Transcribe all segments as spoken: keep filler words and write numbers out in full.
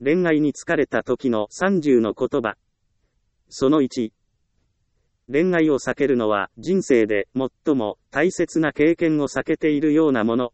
恋愛に疲れた時のさんじゅうの言葉。そのいち。恋愛を避けるのは人生で最も大切な経験を避けているようなもの。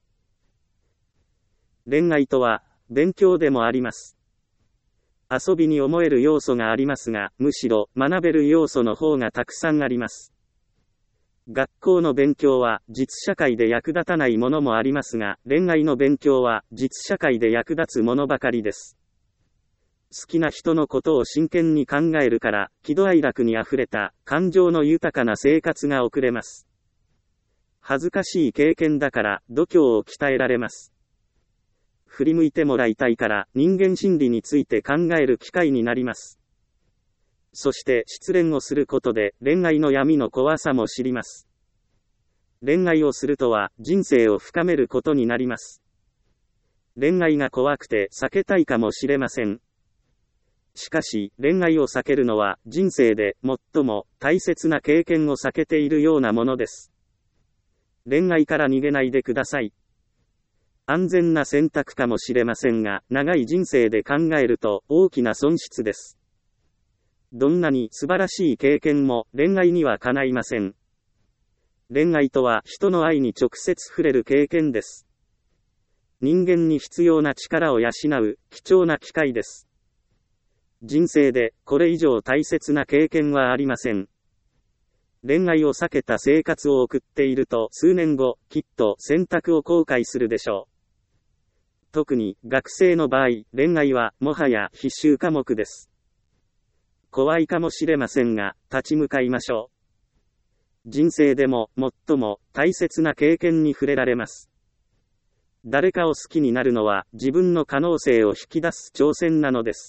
恋愛とは勉強でもあります。遊びに思える要素がありますが、むしろ学べる要素の方がたくさんあります。学校の勉強は実社会で役立たないものもありますが、恋愛の勉強は実社会で役立つものばかりです。好きな人のことを真剣に考えるから、喜怒哀楽にあふれた感情の豊かな生活が送れます。恥ずかしい経験だから度胸を鍛えられます。振り向いてもらいたいから人間心理について考える機会になります。そして失恋をすることで恋愛の闇の怖さも知ります。恋愛をするとは人生を深めることになります。恋愛が怖くて避けたいかもしれません。しかし、恋愛を避けるのは人生で最も大切な経験を避けているようなものです。恋愛から逃げないでください。安全な選択かもしれませんが、長い人生で考えると大きな損失です。どんなに素晴らしい経験も恋愛にはかないません。恋愛とは人の愛に直接触れる経験です。人間に必要な力を養う貴重な機会です。人生でこれ以上大切な経験はありません。恋愛を避けた生活を送っていると数年後、きっと選択を後悔するでしょう。特に学生の場合、恋愛はもはや必修科目です。怖いかもしれませんが、立ち向かいましょう。人生でも最も大切な経験に触れられます。誰かを好きになるのは自分の可能性を引き出す挑戦なのです。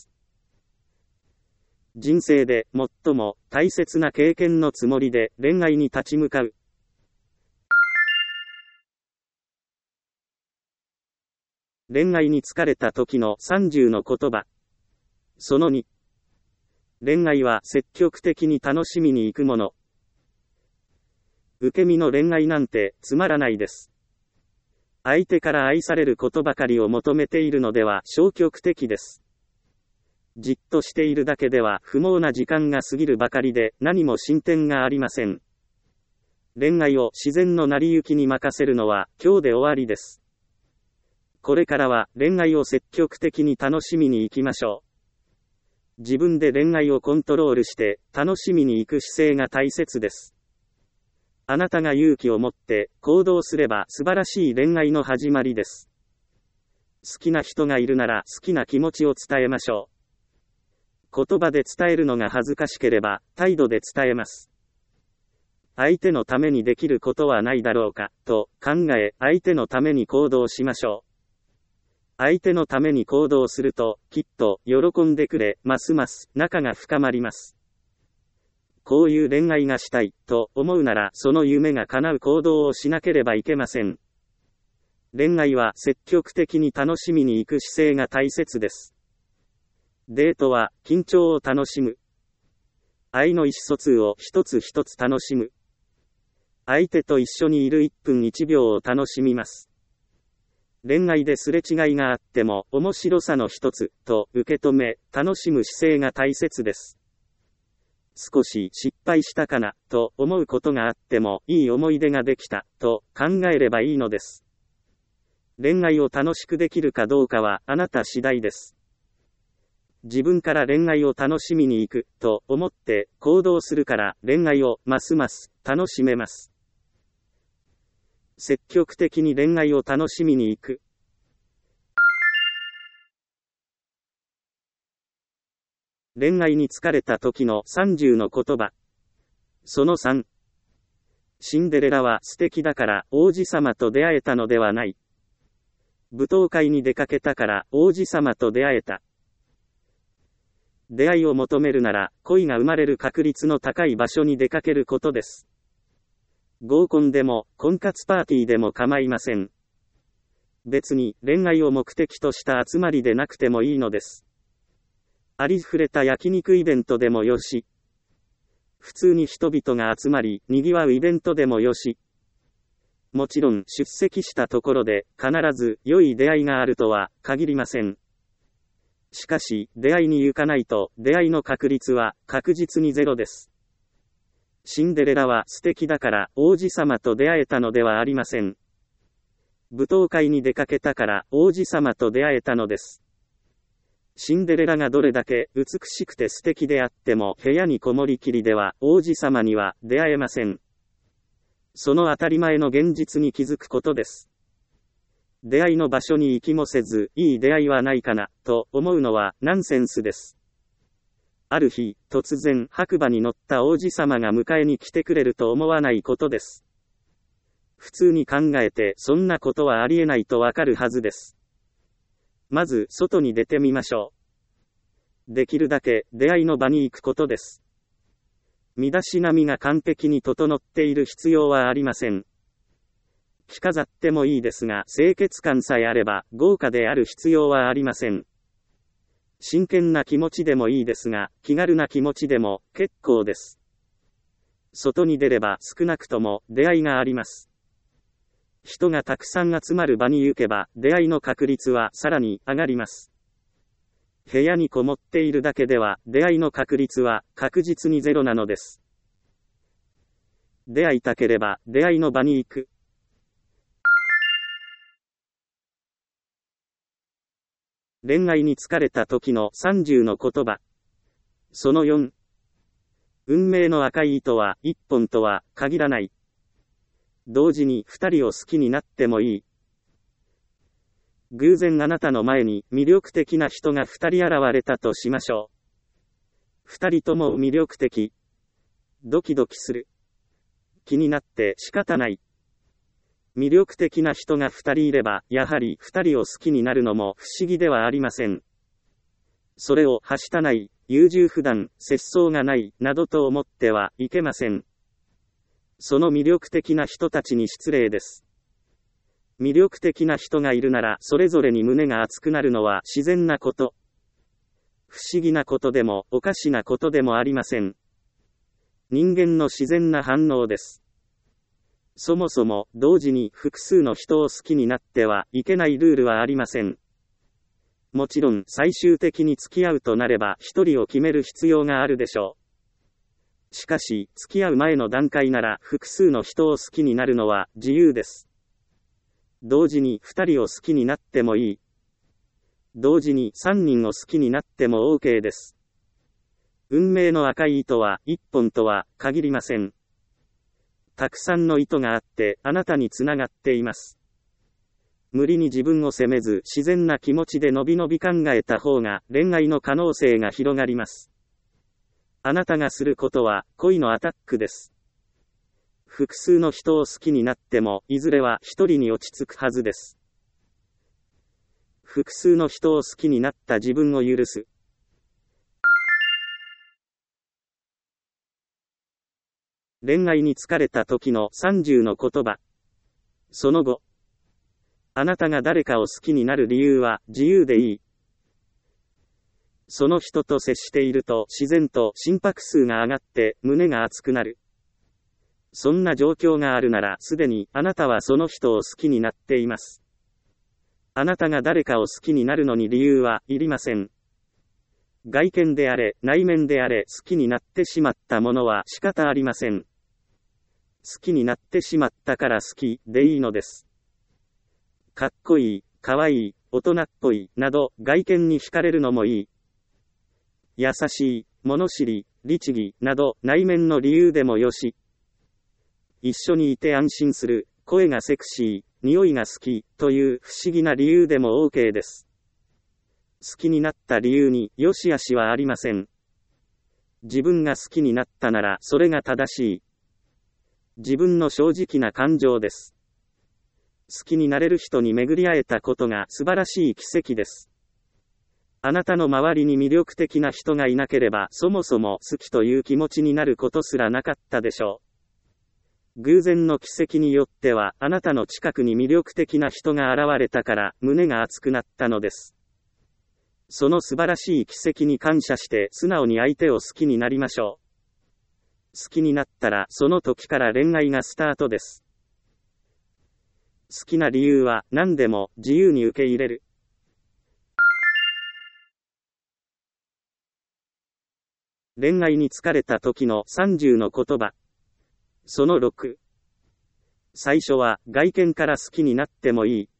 人生で最も大切な経験のつもりで恋愛に立ち向かう。恋愛に疲れた時のさんじゅうの言葉。そのに。恋愛は積極的に楽しみに行くもの。受け身の恋愛なんてつまらないです。相手から愛されることばかりを求めているのでは消極的です。じっとしているだけでは不毛な時間が過ぎるばかりで何も進展がありません。恋愛を自然の成り行きに任せるのは今日で終わりです。これからは恋愛を積極的に楽しみに行きましょう。自分で恋愛をコントロールして楽しみに行く姿勢が大切です。あなたが勇気を持って行動すれば素晴らしい恋愛の始まりです。好きな人がいるなら好きな気持ちを伝えましょう。言葉で伝えるのが恥ずかしければ態度で伝えます。相手のためにできることはないだろうかと考え、相手のために行動しましょう。相手のために行動するときっと喜んでくれ、ますます仲が深まります。こういう恋愛がしたいと思うならその夢が叶う行動をしなければいけません。恋愛は積極的に楽しみに行く姿勢が大切です。デートは緊張を楽しむ。愛の意思疎通を一つ一つ楽しむ。相手と一緒にいるいっぷんいちびょうを楽しみます。恋愛ですれ違いがあっても面白さの一つと受け止め、楽しむ姿勢が大切です。少し失敗したかなと思うことがあってもいい思い出ができたと考えればいいのです。恋愛を楽しくできるかどうかはあなた次第です。自分から恋愛を楽しみに行くと思って行動するから恋愛をますます楽しめます。積極的に恋愛を楽しみに行く。恋愛に疲れた時のさんじゅうの言葉。そのさん。シンデレラは素敵だから王子様と出会えたのではない。舞踏会に出かけたから王子様と出会えた。出会いを求めるなら恋が生まれる確率の高い場所に出かけることです。合コンでも婚活パーティーでも構いません。別に恋愛を目的とした集まりでなくてもいいのです。ありふれた焼肉イベントでもよし、普通に人々が集まり賑わうイベントでもよし、もちろん出席したところで必ず良い出会いがあるとは限りません。 しかし、出会いに行かないと、出会いの確率は確実にゼロです。シンデレラは素敵だから王子様と出会えたのではありません。舞踏会に出かけたから王子様と出会えたのです。シンデレラがどれだけ美しくて素敵であっても部屋にこもりきりでは王子様には出会えません。その当たり前の現実に気づくことです。出会いの場所に行きもせず、いい出会いはないかな、と思うのはナンセンスです。ある日、突然白馬に乗った王子様が迎えに来てくれると思わないことです。普通に考えてそんなことはありえないとわかるはずです。まず外に出てみましょう。できるだけ出会いの場に行くことです。身だしなみが完璧に整っている必要はありません。着飾ってもいいですが、清潔感さえあれば豪華である必要はありません。真剣な気持ちでもいいですが、気軽な気持ちでも結構です。外に出れば少なくとも出会いがあります。人がたくさん集まる場に行けば出会いの確率はさらに上がります。部屋にこもっているだけでは出会いの確率は確実にゼロなのです。出会いたければ出会いの場に行く。恋愛に疲れた時のさんじゅうの言葉。そのよん。運命の赤い糸は一本とは限らない。同時に二人を好きになってもいい。偶然あなたの前に魅力的な人が二人現れたとしましょう。二人とも魅力的。ドキドキする。気になって仕方ない。魅力的な人が二人いれば、やはり二人を好きになるのも不思議ではありません。それをはしたない、優柔不断、節操がない、などと思ってはいけません。その魅力的な人たちに失礼です。魅力的な人がいるなら、それぞれに胸が熱くなるのは自然なこと。不思議なことでも、おかしなことでもありません。人間の自然な反応です。そもそも、同時に複数の人を好きになってはいけないルールはありません。もちろん、最終的に付き合うとなれば、一人を決める必要があるでしょう。しかし、付き合う前の段階なら、複数の人を好きになるのは自由です。同時に二人を好きになってもいい。同時に三人を好きになっても OK です。運命の赤い糸は一本とは限りません。たくさんの糸があってあなたにつながっています。無理に自分を責めず自然な気持ちでのびのび考えた方が恋愛の可能性が広がります。あなたがすることは恋のアタックです。複数の人を好きになってもいずれは一人に落ち着くはずです。複数の人を好きになった自分を許す。恋愛に疲れた時のさんじゅうの言葉。その後。あなたが誰かを好きになる理由は自由でいい。その人と接していると自然と心拍数が上がって胸が熱くなる。そんな状況があるならすでにあなたはその人を好きになっています。あなたが誰かを好きになるのに理由はいりません。外見であれ、内面であれ、好きになってしまったものは仕方ありません。好きになってしまったから好きでいいのです。かっこいい、かわいい、大人っぽい、など外見に惹かれるのもいい。優しい、物知り、律儀、など内面の理由でもよし。一緒にいて安心する、声がセクシー、匂いが好き、という不思議な理由でも OK です。好きになった理由に良し悪しはありません。自分が好きになったならそれが正しい。自分の正直な感情です。好きになれる人に巡り会えたことが素晴らしい奇跡です。あなたの周りに魅力的な人がいなければそもそも好きという気持ちになることすらなかったでしょう。偶然の奇跡によってはあなたの近くに魅力的な人が現れたから胸が熱くなったのです。その素晴らしい奇跡に感謝して素直に相手を好きになりましょう。好きになったらその時から恋愛がスタートです。好きな理由は何でも自由に受け入れる。 恋愛に疲れた時のさんじゅうの言葉。そのろく。最初は外見から好きになってもいい。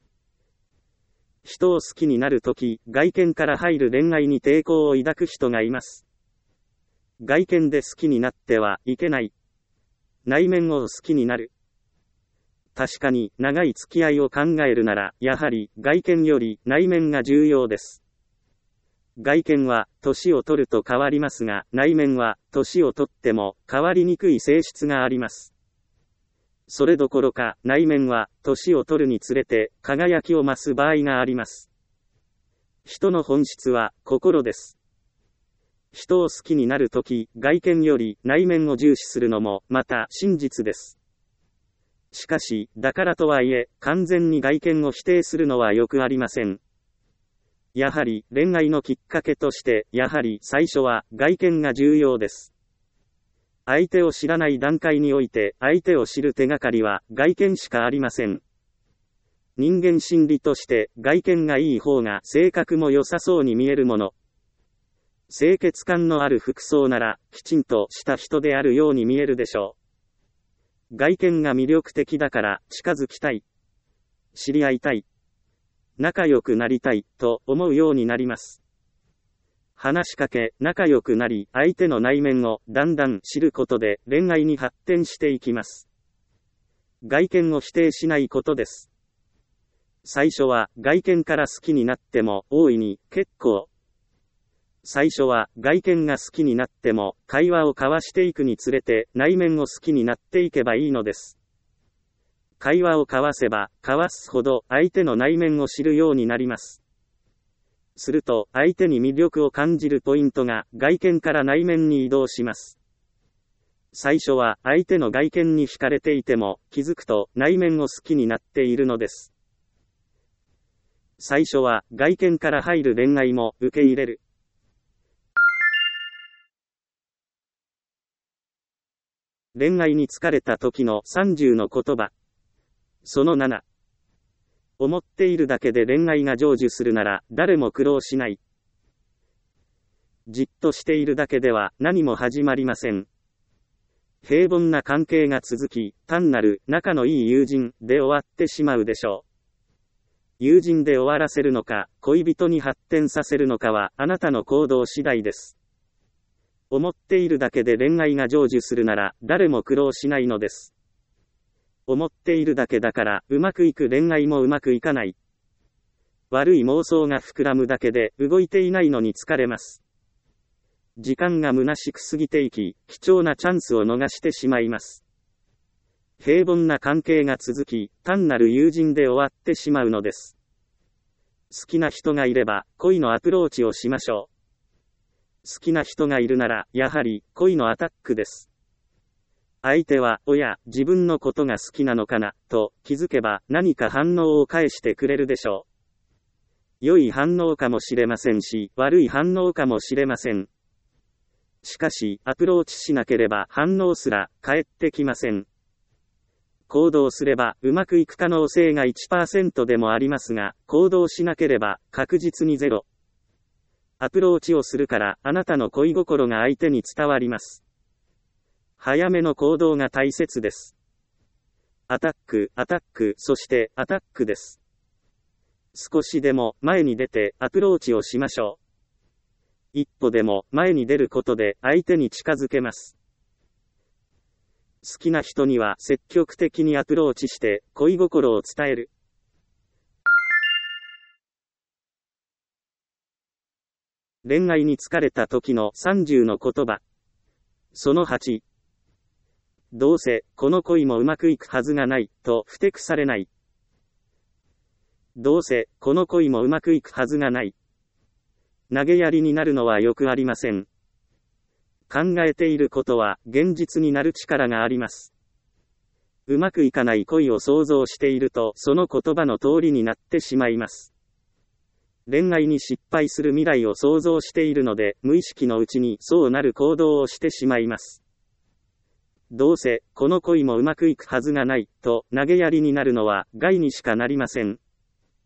人を好きになるとき、外見から入る恋愛に抵抗を抱く人がいます。外見で好きになってはいけない。内面を好きになる。確かに、長い付き合いを考えるなら、やはり、外見より内面が重要です。外見は、年を取ると変わりますが、内面は、年を取っても、変わりにくい性質があります。それどころか、内面は、年を取るにつれて、輝きを増す場合があります。人の本質は、心です。人を好きになるとき、外見より内面を重視するのも、また真実です。しかし、だからとはいえ、完全に外見を否定するのはよくありません。やはり、恋愛のきっかけとして、やはり最初は外見が重要です。相手を知らない段階において、相手を知る手がかりは外見しかありません。人間心理として、外見がいい方が性格も良さそうに見えるもの。清潔感のある服装なら、きちんとした人であるように見えるでしょう。外見が魅力的だから近づきたい。知り合いたい。仲良くなりたいと思うようになります。話しかけ、仲良くなり、相手の内面をだんだん知ることで恋愛に発展していきます。外見を否定しないことです。最初は外見から好きになっても大いに結構。最初は外見が好きになっても会話を交わしていくにつれて内面を好きになっていけばいいのです。会話を交わせば交わすほど相手の内面を知るようになります。すると相手に魅力を感じるポイントが外見から内面に移動します。最初は相手の外見に惹かれていても気づくと内面を好きになっているのです。最初は外見から入る恋愛も受け入れる。恋愛に疲れた時のさんじゅうの言葉。そのなな。思っているだけで恋愛が成就するなら誰も苦労しない。じっとしているだけでは何も始まりません。平凡な関係が続き、単なる仲のいい友人で終わってしまうでしょう。友人で終わらせるのか、恋人に発展させるのかはあなたの行動次第です。思っているだけで恋愛が成就するなら誰も苦労しないのです。思っているだけだからうまくいく恋愛もうまくいかない。悪い妄想が膨らむだけで動いていないのに疲れます。時間が虚しく過ぎていき、貴重なチャンスを逃してしまいます。平凡な関係が続き、単なる友人で終わってしまうのです。好きな人がいれば恋のアプローチをしましょう。好きな人がいるなら、やはり恋のアタックです。相手は、おや、自分のことが好きなのかな、と気づけば何か反応を返してくれるでしょう。良い反応かもしれませんし、悪い反応かもしれません。しかし、アプローチしなければ反応すら返ってきません。行動すればうまくいく可能性が いちパーセント でもありますが、行動しなければ確実にゼロ。アプローチをするからあなたの恋心が相手に伝わります。早めの行動が大切です。アタック、アタック、そしてアタックです。少しでも前に出てアプローチをしましょう。一歩でも前に出ることで相手に近づけます。好きな人には積極的にアプローチして恋心を伝える。恋愛に疲れた時のさんじゅうの言葉。そのはち。どうせ、この恋もうまくいくはずがない、とふてくされない。どうせ、この恋もうまくいくはずがない。投げやりになるのはよくありません。考えていることは、現実になる力があります。うまくいかない恋を想像していると、その言葉の通りになってしまいます。恋愛に失敗する未来を想像しているので、無意識のうちにそうなる行動をしてしまいます。どうせ、この恋もうまくいくはずがない、と投げやりになるのは害にしかなりません。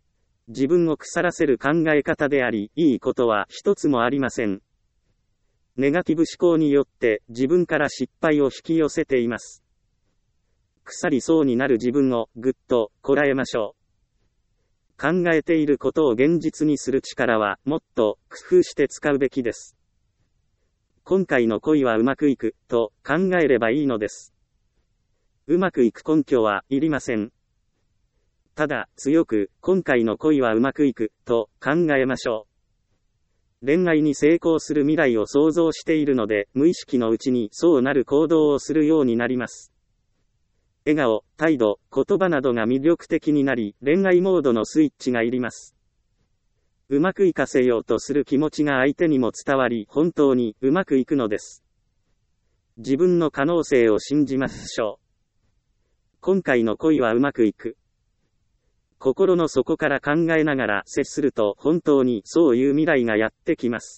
自分を腐らせる考え方であり、いいことは一つもありません。 ネガティブ思考によって自分から失敗を引き寄せています。腐りそうになる自分をぐっとこらえましょう。考えていることを現実にする力はもっと工夫して使うべきです。今回の恋はうまくいくと考えればいいのです。うまくいく根拠はいりません。ただ強く今回の恋はうまくいくと考えましょう。恋愛に成功する未来を想像しているので、無意識のうちにそうなる行動をするようになります。笑顔、態度、言葉などが魅力的になり、恋愛モードのスイッチがいります。うまくいかせようとする気持ちが相手にも伝わり、本当にうまくいくのです。自分の可能性を信じましょう。今回の恋はうまくいく。心の底から考えながら接すると本当にそういう未来がやってきます。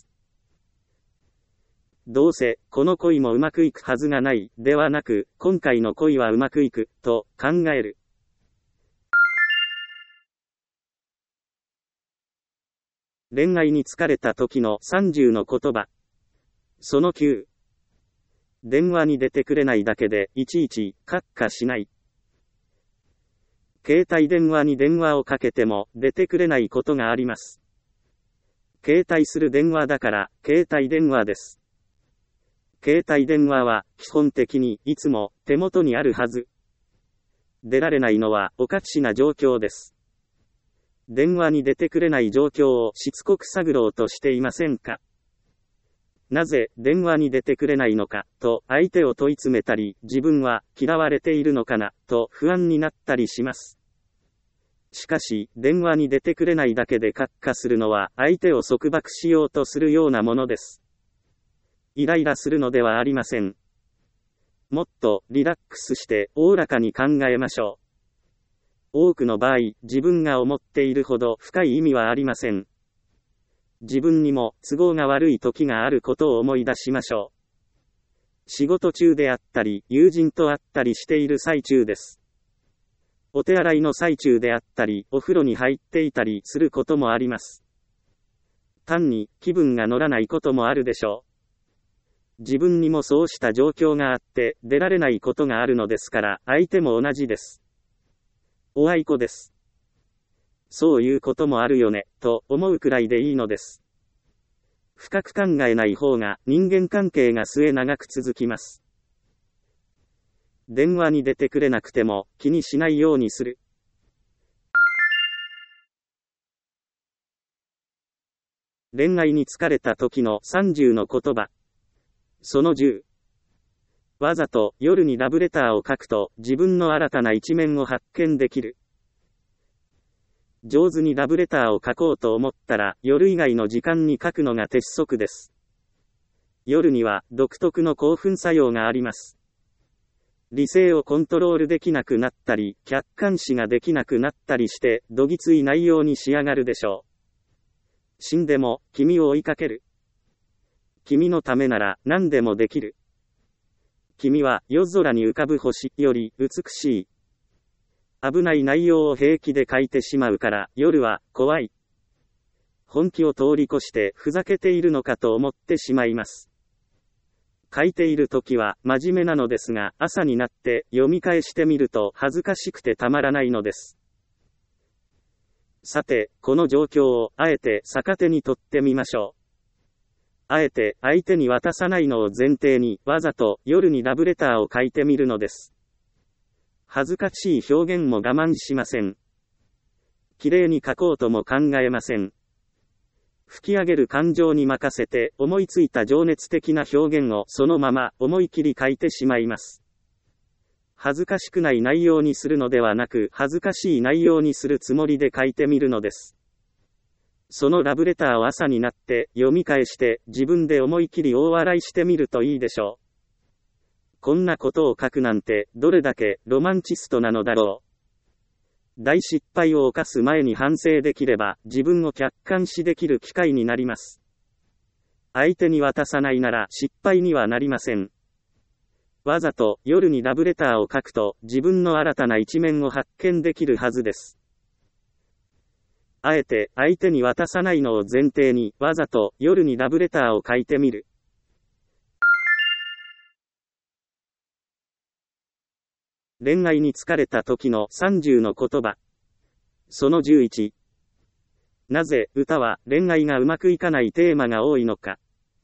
どうせこの恋もうまくいくはずがないではなく、今回の恋はうまくいくと考える。恋愛に疲れた時のさんじゅうの言葉。そのきゅう。電話に出てくれないだけでいちいちカッカしない。携帯電話に電話をかけても出てくれないことがあります。携帯する電話だから携帯電話です。携帯電話は基本的にいつも手元にあるはず。出られないのはおかしな状況です。電話に出てくれない状況をしつこく探ろうとしていませんか？なぜ電話に出てくれないのかと相手を問い詰めたり、自分は嫌われているのかなと不安になったりします。しかし、電話に出てくれないだけでカッカするのは相手を束縛しようとするようなものです。イライラするのではありません。もっとリラックスしておおらかに考えましょう。多くの場合、自分が思っているほど深い意味はありません。自分にも都合が悪い時があることを思い出しましょう。仕事中であったり、友人と会ったりしている最中です。お手洗いの最中であったり、お風呂に入っていたりすることもあります。単に気分が乗らないこともあるでしょう。自分にもそうした状況があって出られないことがあるのですから、相手も同じです。おあいこです。そういうこともあるよね、と思うくらいでいいのです。深く考えない方が人間関係が末長く続きます。電話に出てくれなくても気にしないようにする。恋愛に疲れた時のさんじゅうの言葉。そのじゅう。わざと夜にラブレターを書くと自分の新たな一面を発見できる。上手にラブレターを書こうと思ったら、夜以外の時間に書くのが鉄則です。夜には独特の興奮作用があります。理性をコントロールできなくなったり、客観視ができなくなったりして、どぎつい内容に仕上がるでしょう。死んでも、君を追いかける。君のためなら、何でもできる。君は夜空に浮かぶ星より美しい。危ない内容を平気で書いてしまうから、夜は怖い。本気を通り越してふざけているのかと思ってしまいます。書いている時は真面目なのですが、朝になって読み返してみると恥ずかしくてたまらないのです。さて、この状況をあえて逆手に取ってみましょう。あえて相手に渡さないのを前提に、わざと夜にラブレターを書いてみるのです。恥ずかしい表現も我慢しません。綺麗に書こうとも考えません。吹き上げる感情に任せて、思いついた情熱的な表現をそのまま思い切り書いてしまいます。恥ずかしくない内容にするのではなく、恥ずかしい内容にするつもりで書いてみるのです。そのラブレターを朝になって読み返して、自分で思い切り大笑いしてみるといいでしょう。こんなことを書くなんて、どれだけロマンチストなのだろう。大失敗を犯す前に反省できれば、自分を客観視できる機会になります。相手に渡さないなら失敗にはなりません。わざと夜にラブレターを書くと、自分の新たな一面を発見できるはずです。あえて相手に渡さないのを前提に、わざと夜にラブレターを書いてみる。 恋愛に疲れた時のさんじゅうの言葉。そのじゅういち。なぜ歌は恋愛がうまくいかないテーマが多いのか。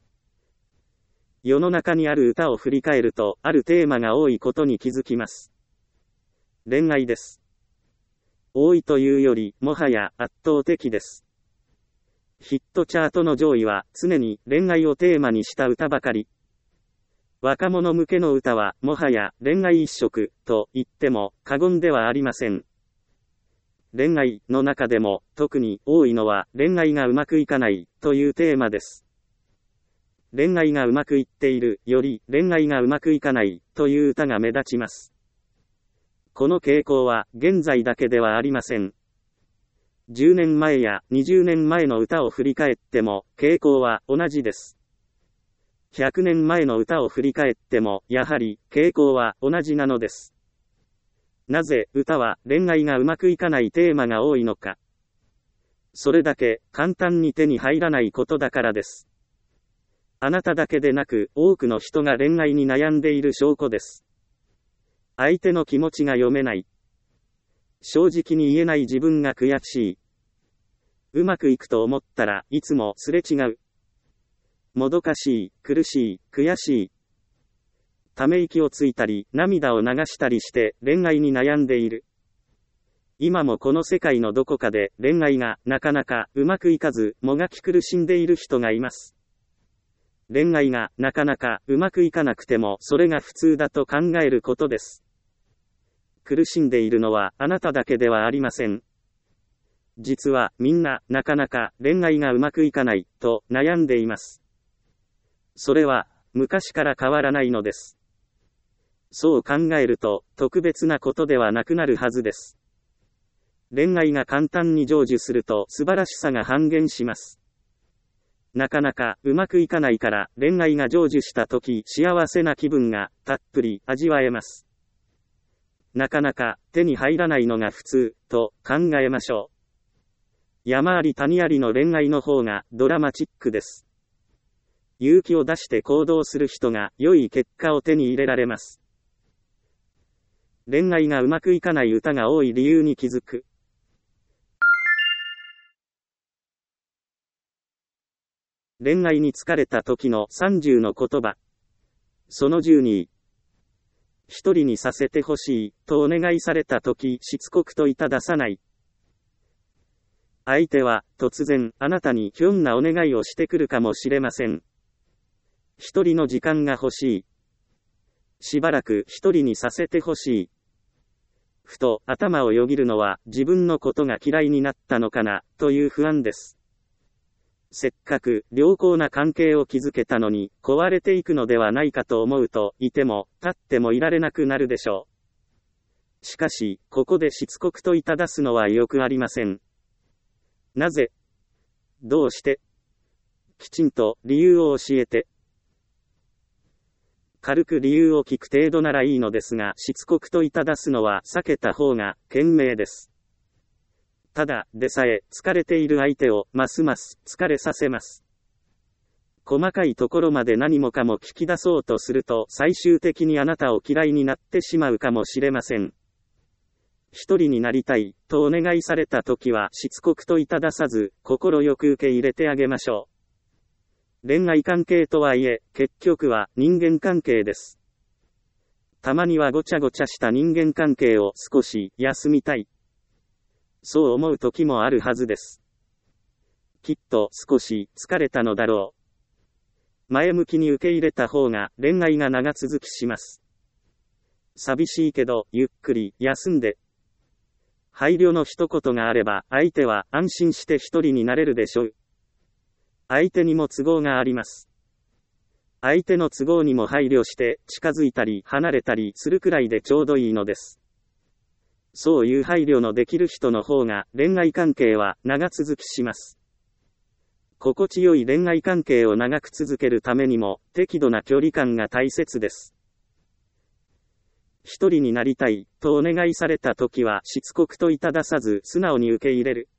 世の中にある歌を振り返ると、あるテーマが多いことに気づきます。恋愛です。多いというより、もはや圧倒的です。ヒットチャートの上位は常に恋愛をテーマにした歌ばかり。若者向けの歌はもはや恋愛一色と言っても過言ではありません。恋愛の中でも特に多いのは恋愛がうまくいかないというテーマです。恋愛がうまくいっているより恋愛がうまくいかないという歌が目立ちます。この傾向は現在だけではありません。じゅうねんまえやにじゅうねんまえの歌を振り返っても傾向は同じです。ひゃくねんまえの歌を振り返ってもやはり傾向は同じなのです。なぜ歌は恋愛がうまくいかないテーマが多いのか。それだけ簡単に手に入らないことだからです。あなただけでなく多くの人が恋愛に悩んでいる証拠です。相手の気持ちが読めない。正直に言えない自分が悔しい。うまくいくと思ったらいつもすれ違う。もどかしい、苦しい、悔しい。ため息をついたり、涙を流したりして恋愛に悩んでいる。今もこの世界のどこかで恋愛がなかなかうまくいかず、もがき苦しんでいる人がいます。恋愛がなかなかうまくいかなくてもそれが普通だと考えることです。苦しんでいるのはあなただけではありません。実はみんななかなか恋愛がうまくいかないと悩んでいます。それは昔から変わらないのです。そう考えると特別なことではなくなるはずです。恋愛が簡単に成就すると素晴らしさが半減します。なかなかうまくいかないから恋愛が成就したとき幸せな気分がたっぷり味わえます。なかなか手に入らないのが普通と考えましょう。山あり谷ありの恋愛の方がドラマチックです。勇気を出して行動する人が良い結果を手に入れられます。恋愛がうまくいかない歌が多い理由に気づく。恋愛に疲れた時のさんじゅうの言葉。そのじゅうに。一人にさせてほしいとお願いされた時しつこくといたださない。相手は突然あなたにひょんなお願いをしてくるかもしれません。一人の時間が欲しい。しばらく一人にさせてほしい。ふと頭をよぎるのは自分のことが嫌いになったのかなという不安です。せっかく良好な関係を築けたのに壊れていくのではないかと思うといても立ってもいられなくなるでしょう。しかしここでしつこくといただすのはよくありません。なぜ？どうして？きちんと理由を教えて。軽く理由を聞く程度ならいいのですが、しつこくといただすのは避けた方が賢明です。ただでさえ疲れている相手をますます疲れさせます。細かいところまで何もかも聞き出そうとすると最終的にあなたを嫌いになってしまうかもしれません。一人になりたいとお願いされたときはしつこくといたださず、心よく受け入れてあげましょう。恋愛関係とはいえ、結局は人間関係です。たまにはごちゃごちゃした人間関係を少し休みたい。そう思う時もあるはずです。きっと少し疲れたのだろう。前向きに受け入れた方が恋愛が長続きします。寂しいけどゆっくり休んで。配慮の一言があれば相手は安心して一人になれるでしょう。相手にも都合があります。相手の都合にも配慮して近づいたり離れたりするくらいでちょうどいいのです。そういう配慮のできる人の方が恋愛関係は長続きします。心地よい恋愛関係を長く続けるためにも適度な距離感が大切です。一人になりたいとお願いされたときはしつこくといたださず素直に受け入れる。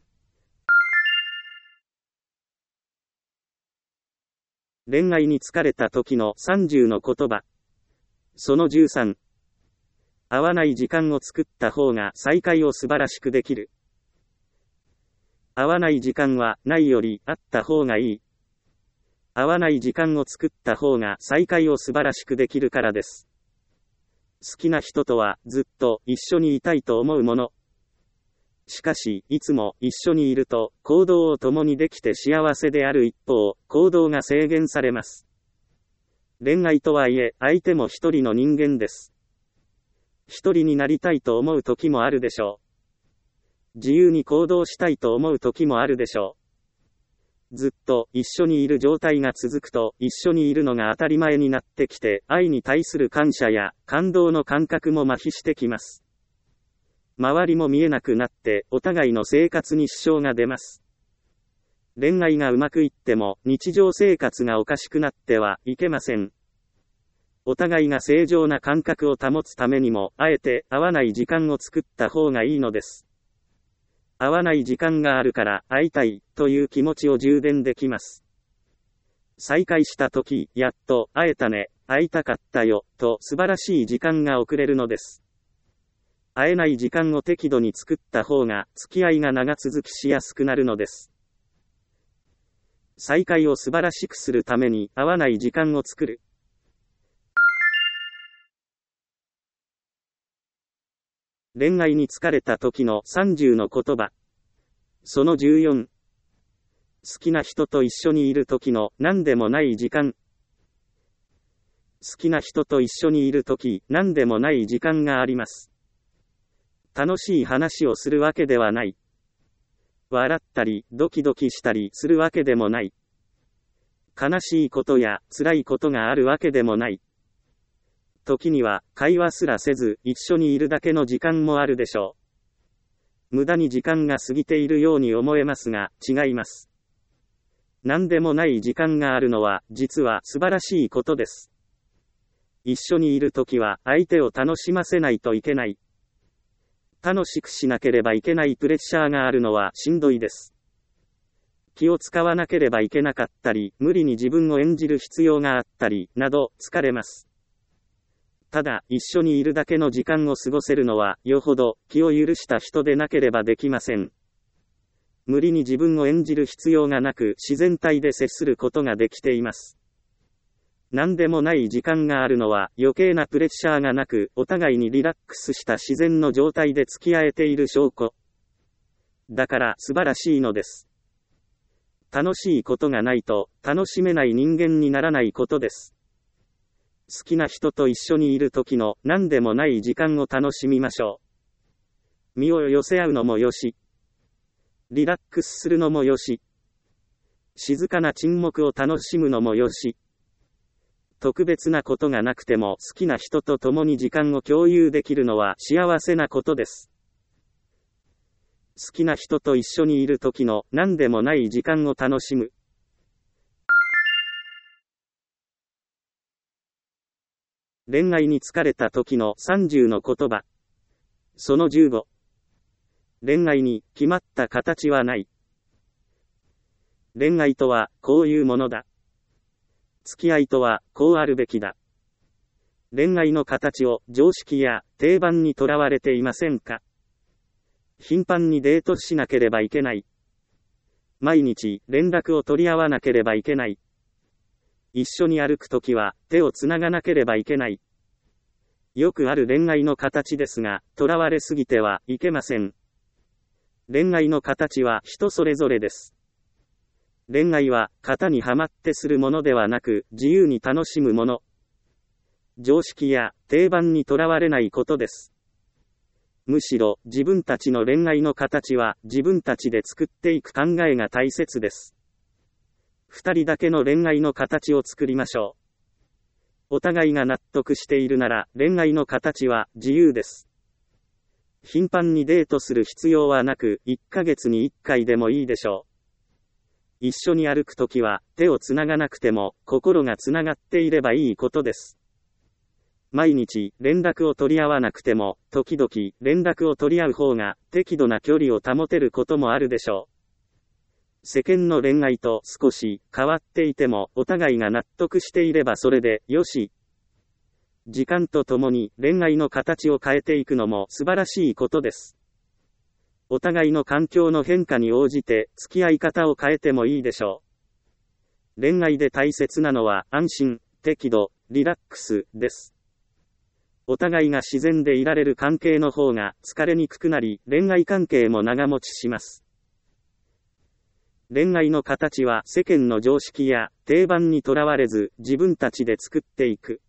恋愛に疲れた時のさんじゅうの言葉。そのじゅうさん。 会わない時間を作った方が再会を素晴らしくできる。会わない時間はないよりあった方がいい。会わない時間を作った方が再会を素晴らしくできるからです。好きな人とはずっと一緒にいたいと思うもの。しかし、いつも一緒にいると行動を共にできて幸せである一方、行動が制限されます。恋愛とはいえ、相手も一人の人間です。一人になりたいと思う時もあるでしょう。自由に行動したいと思う時もあるでしょう。ずっと一緒にいる状態が続くと、一緒にいるのが当たり前になってきて、愛に対する感謝や感動の感覚も麻痺してきます。周りも見えなくなって、お互いの生活に支障が出ます。恋愛がうまくいっても、日常生活がおかしくなってはいけません。お互いが正常な感覚を保つためにも、あえて会わない時間を作った方がいいのです。会わない時間があるから会いたいという気持ちを充電できます。再会した時、やっと会えたね、会いたかったよ、と素晴らしい時間が送れるのです。会えない時間を適度に作った方が付き合いが長続きしやすくなるのです。再会を素晴らしくするために会わない時間を作る。恋愛に疲れた時のさんじゅうの言葉。そのじゅうよん。好きな人と一緒にいる時の何でもない時間。好きな人と一緒にいる時、何でもない時間があります。楽しい話をするわけではない。笑ったり、ドキドキしたりするわけでもない。悲しいことや辛いことがあるわけでもない。時には会話すらせず一緒にいるだけの時間もあるでしょう。無駄に時間が過ぎているように思えますが、違います。何でもない時間があるのは実は素晴らしいことです。一緒にいるときは相手を楽しませないといけない。楽しくしなければいけないプレッシャーがあるのはしんどいです。気を使わなければいけなかったり、無理に自分を演じる必要があったり、など疲れます。ただ、一緒にいるだけの時間を過ごせるのは、よほど気を許した人でなければできません。無理に自分を演じる必要がなく、自然体で接することができています。何でもない時間があるのは余計なプレッシャーがなく、お互いにリラックスした自然の状態で付き合えている証拠。だから素晴らしいのです。楽しいことがないと楽しめない人間にならないことです。好きな人と一緒にいる時の何でもない時間を楽しみましょう。身を寄せ合うのもよし、リラックスするのもよし、静かな沈黙を楽しむのもよし、特別なことがなくても好きな人と共に時間を共有できるのは幸せなことです。好きな人と一緒にいる時の何でもない時間を楽しむ。恋愛に疲れた時のさんじゅうの言葉。そのじゅうご。恋愛に決まった形はない。恋愛とはこういうものだ。付き合いとはこうあるべきだ。恋愛の形を常識や定番にとらわれていませんか？頻繁にデートしなければいけない。毎日連絡を取り合わなければいけない。一緒に歩くときは手をつながなければいけない。よくある恋愛の形ですが、とらわれすぎてはいけません。恋愛の形は人それぞれです。恋愛は型にはまってするものではなく、自由に楽しむもの。常識や定番にとらわれないことです。むしろ自分たちの恋愛の形は自分たちで作っていく考えが大切です。二人だけの恋愛の形を作りましょう。お互いが納得しているなら恋愛の形は自由です。頻繁にデートする必要はなく、いっかげつにいっかいでもいいでしょう。一緒に歩くときは手をつながなくても心がつながっていればいいことです。毎日連絡を取り合わなくても時々連絡を取り合う方が適度な距離を保てることもあるでしょう。世間の恋愛と少し変わっていてもお互いが納得していればそれでよし。 時間とともに恋愛の形を変えていくのも素晴らしいことです。お互いの環境の変化に応じて付き合い方を変えてもいいでしょう。恋愛で大切なのは安心、適度、リラックスです。お互いが自然でいられる関係の方が疲れにくくなり、恋愛関係も長持ちします。恋愛の形は世間の常識や定番にとらわれず自分たちで作っていく。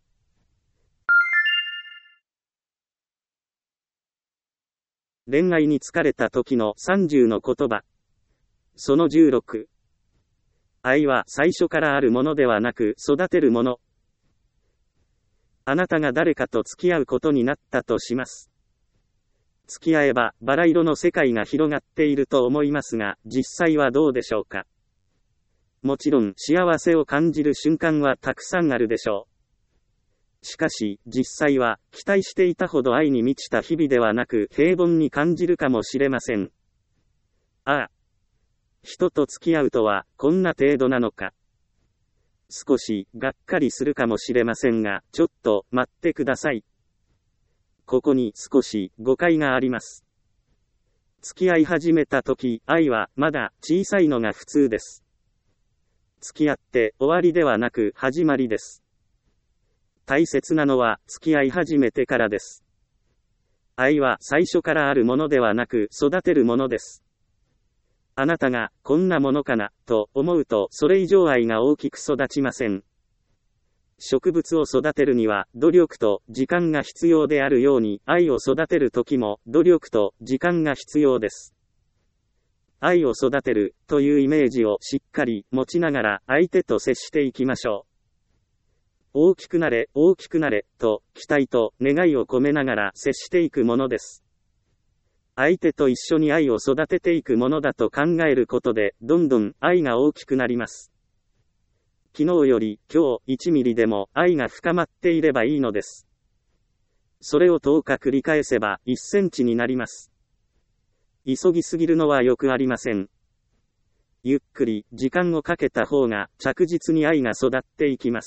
恋愛に疲れた時のさんじゅうの言葉。そのじゅうろく。愛は最初からあるものではなく育てるもの。あなたが誰かと付き合うことになったとします。付き合えばバラ色の世界が広がっていると思いますが、実際はどうでしょうか。もちろん幸せを感じる瞬間はたくさんあるでしょう。しかし、実際は、期待していたほど愛に満ちた日々ではなく、平凡に感じるかもしれません。ああ。人と付き合うとは、こんな程度なのか。少し、がっかりするかもしれませんが、ちょっと、待ってください。ここに少し、誤解があります。付き合い始めた時、愛は、まだ、小さいのが普通です。付き合って、終わりではなく、始まりです。大切なのは付き合い始めてからです。愛は最初からあるものではなく育てるものです。あなたがこんなものかなと思うとそれ以上愛が大きく育ちません。植物を育てるには努力と時間が必要であるように愛を育てる時も努力と時間が必要です。愛を育てるというイメージをしっかり持ちながら相手と接していきましょう。大きくなれ、大きくなれ、と、期待と願いを込めながら接していくものです。相手と一緒に愛を育てていくものだと考えることで、どんどん愛が大きくなります。昨日より今日いちミリでも愛が深まっていればいいのです。それをとおか繰り返せばいっセンチになります。急ぎすぎるのはよくありません。ゆっくり時間をかけた方が着実に愛が育っていきます。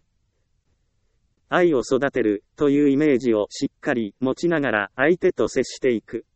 愛を育てるというイメージをしっかり持ちながら相手と接していく。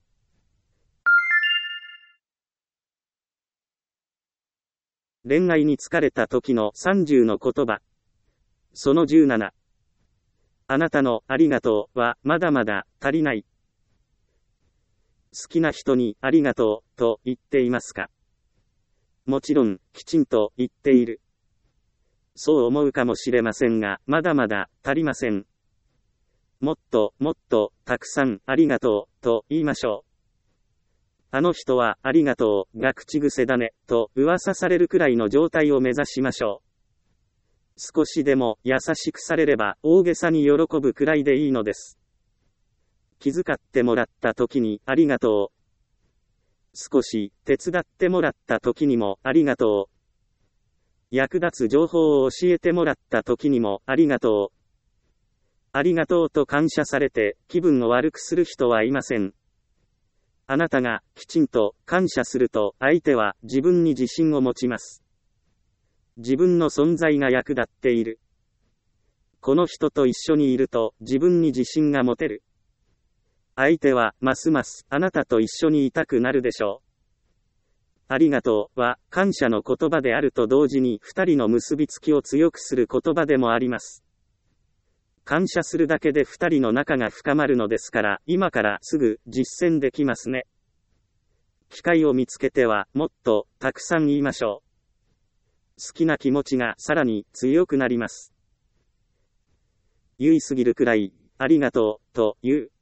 恋愛に疲れた時のさんじゅうの言葉。そのじゅうなな。あなたのありがとうはまだまだ足りない。好きな人にありがとうと言っていますか？もちろんきちんと言っている。そう思うかもしれませんが、まだまだ足りません。もっともっとたくさんありがとうと言いましょう。あの人はありがとうが口癖だねと噂されるくらいの状態を目指しましょう。少しでも優しくされれば大げさに喜ぶくらいでいいのです。気遣ってもらった時にありがとう。少し手伝ってもらった時にもありがとう。役立つ情報を教えてもらった時にもありがとう。ありがとうと感謝されて気分を悪くする人はいません。あなたがきちんと感謝すると相手は自分に自信を持ちます。自分の存在が役立っている。この人と一緒にいると自分に自信が持てる。相手はますますあなたと一緒にいたくなるでしょう。ありがとうは感謝の言葉であると同時に二人の結びつきを強くする言葉でもあります。感謝するだけで二人の仲が深まるのですから、今からすぐ実践できますね。機会を見つけてはもっとたくさん言いましょう。好きな気持ちがさらに強くなります。言いすぎるくらいありがとうと言う。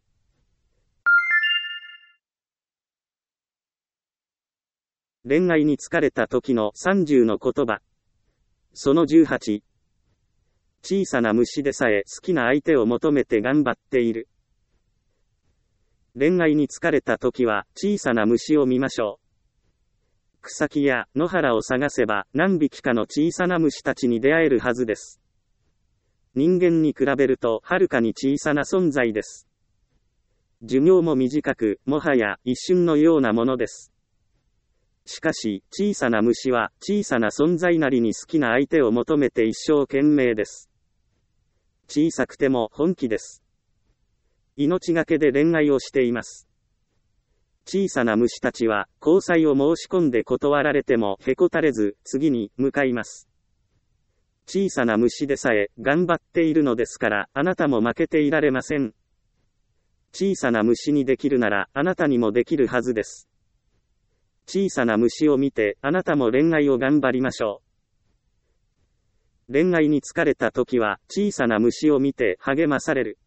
恋愛に疲れた時のさんじゅうの言葉。そのじゅうはち。小さな虫でさえ好きな相手を求めて頑張っている。恋愛に疲れた時は小さな虫を見ましょう。草木や野原を探せば何匹かの小さな虫たちに出会えるはずです。人間に比べるとはるかに小さな存在です。寿命も短く、もはや一瞬のようなものです。しかし、小さな虫は小さな存在なりに好きな相手を求めて一生懸命です。 小さくても本気です。命がけで恋愛をしています。小さな虫たちは、交際を申し込んで断られてもへこたれず、次に向かいます。小さな虫でさえ、頑張っているのですから、あなたも負けていられません。小さな虫にできるなら、あなたにもできるはずです。小さな虫を見て、あなたも恋愛を頑張りましょう。恋愛に疲れた時は、小さな虫を見て励まされる。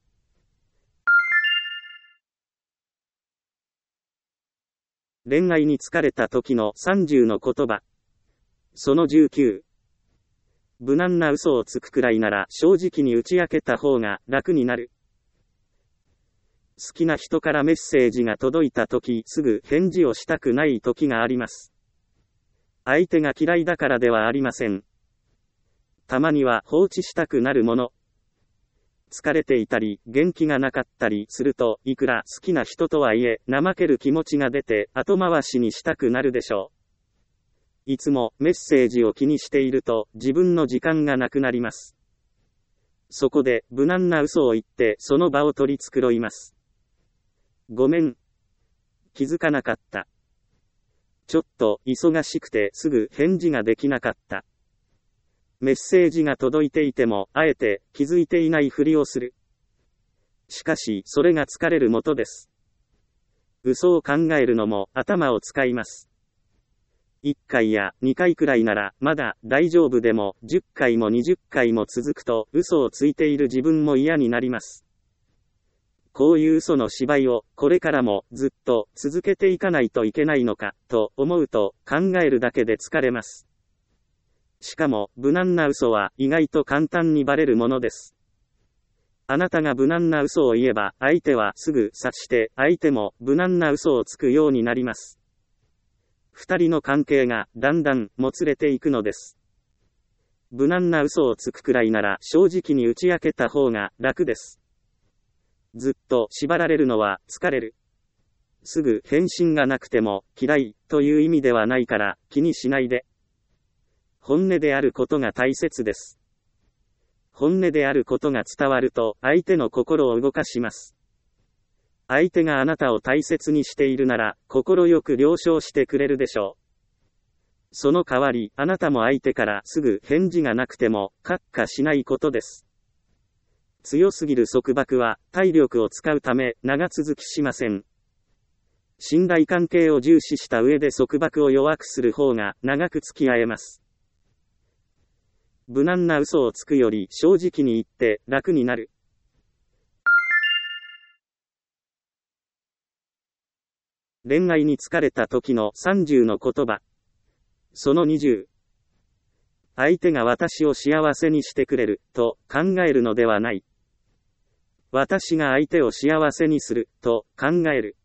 恋愛に疲れた時のさんじゅうの言葉。そのじゅうきゅう。無難な嘘をつくくらいなら正直に打ち明けた方が楽になる。好きな人からメッセージが届いた時すぐ返事をしたくない時があります。相手が嫌いだからではありません。たまには放置したくなるもの。疲れていたり元気がなかったりするといくら好きな人とはいえ怠ける気持ちが出て後回しにしたくなるでしょう。いつもメッセージを気にしていると自分の時間がなくなります。そこで無難な嘘を言ってその場を取り繕います。ごめん。気づかなかった。ちょっと忙しくてすぐ返事ができなかった。メッセージが届いていても、あえて気づいていないふりをする。しかし、それが疲れるもとです。嘘を考えるのも頭を使います。いっかいやにかいくらいならまだ大丈夫でもじゅっかいもにじゅっかいも続くと嘘をついている自分も嫌になります。こういう嘘の芝居をこれからもずっと続けていかないといけないのかと思うと考えるだけで疲れます。しかも無難な嘘は意外と簡単にバレるものです。あなたが無難な嘘を言えば相手はすぐ察して相手も無難な嘘をつくようになります。二人の関係がだんだんもつれていくのです。無難な嘘をつくくらいなら正直に打ち明けた方が楽です。ずっと縛られるのは疲れる。すぐ返信がなくても嫌いという意味ではないから気にしないで。本音であることが大切です。本音であることが伝わると相手の心を動かします。相手があなたを大切にしているなら心よく了承してくれるでしょう。その代わりあなたも相手からすぐ返事がなくてもカッカしないことです。強すぎる束縛は体力を使うため長続きしません。信頼関係を重視した上で束縛を弱くする方が長く付き合えます。無難な嘘をつくより正直に言って楽になる。恋愛に疲れた時のさんじゅうの言葉。そのにじゅう。相手が私を幸せにしてくれると考えるのではない。私が相手を幸せにすると考える。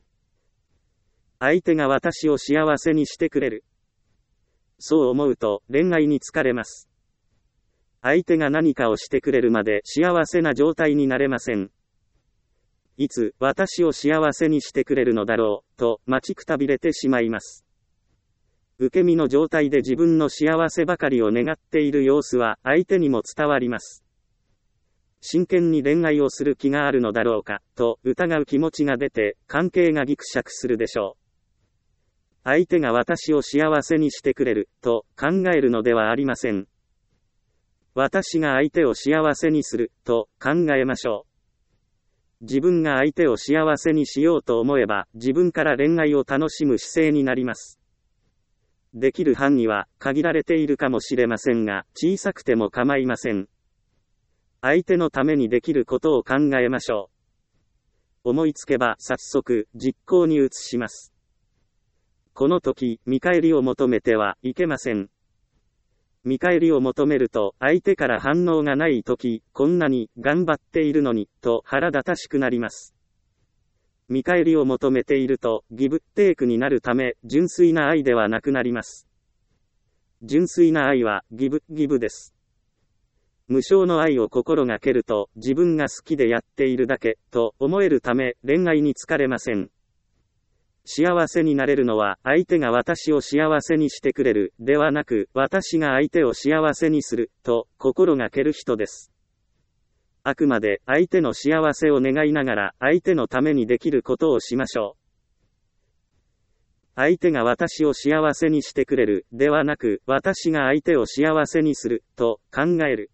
相手が私を幸せにしてくれる。そう思うと恋愛に疲れます。相手が何かをしてくれるまで幸せな状態になれません。いつ私を幸せにしてくれるのだろうと待ちくたびれてしまいます。受け身の状態で自分の幸せばかりを願っている様子は相手にも伝わります。真剣に恋愛をする気があるのだろうかと疑う気持ちが出て関係がギクシャクするでしょう。相手が私を幸せにしてくれると考えるのではありません。私が相手を幸せにすると考えましょう。自分が相手を幸せにしようと思えば自分から恋愛を楽しむ姿勢になります。できる範囲は限られているかもしれませんが小さくても構いません。相手のためにできることを考えましょう。思いつけば早速実行に移します。この時見返りを求めてはいけません。見返りを求めると相手から反応がないとき、こんなに頑張っているのにと腹立たしくなります。見返りを求めているとギブテイクになるため純粋な愛ではなくなります。純粋な愛はギブギブです。無償の愛を心がけると自分が好きでやっているだけと思えるため恋愛に疲れません。幸せになれるのは相手が私を幸せにしてくれるではなく私が相手を幸せにすると心がける人です。 あくまで相手の幸せを願いながら相手のためにできることをしましょう。相手が私を幸せにしてくれる、ではなく、私が相手を幸せにする、と考える。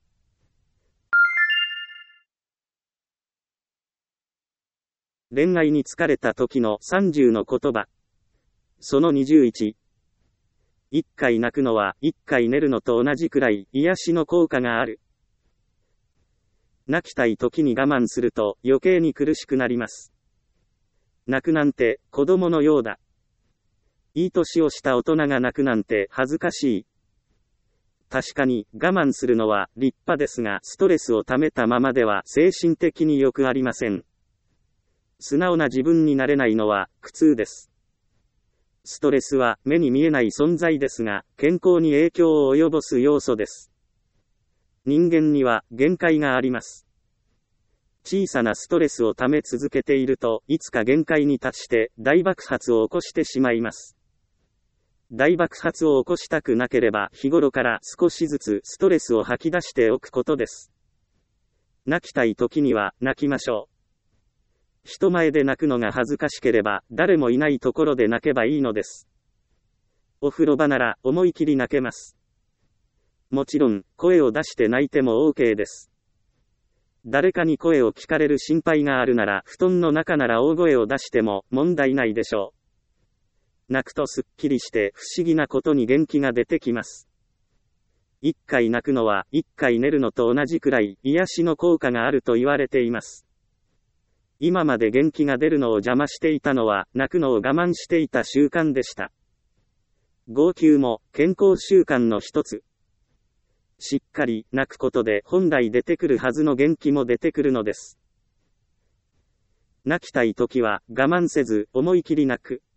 恋愛に疲れた時のさんじゅうの言葉。そのにじゅういち。一回泣くのは一回寝るのと同じくらい癒しの効果がある。泣きたい時に我慢すると余計に苦しくなります。泣くなんて子供のようだ。いい年をした大人が泣くなんて恥ずかしい。確かに我慢するのは立派ですが、ストレスを溜めたままでは精神的に良くありません。素直な自分になれないのは苦痛です。ストレスは目に見えない存在ですが、健康に影響を及ぼす要素です。人間には限界があります。小さなストレスを溜め続けていると、いつか限界に達して大爆発を起こしてしまいます。大爆発を起こしたくなければ日頃から少しずつストレスを吐き出しておくことです。泣きたい時には泣きましょう。人前で泣くのが恥ずかしければ、誰もいないところで泣けばいいのです。お風呂場なら思い切り泣けます。もちろん、声を出して泣いても OK です。誰かに声を聞かれる心配があるなら、布団の中なら大声を出しても問題ないでしょう。泣くとすっきりして不思議なことに元気が出てきます。一回泣くのは一回寝るのと同じくらい癒しの効果があると言われています。今まで元気が出るのを邪魔していたのは、泣くのを我慢していた習慣でした。号泣も健康習慣の一つ。しっかり泣くことで本来出てくるはずの元気も出てくるのです。泣きたいときは我慢せず思い切り泣く。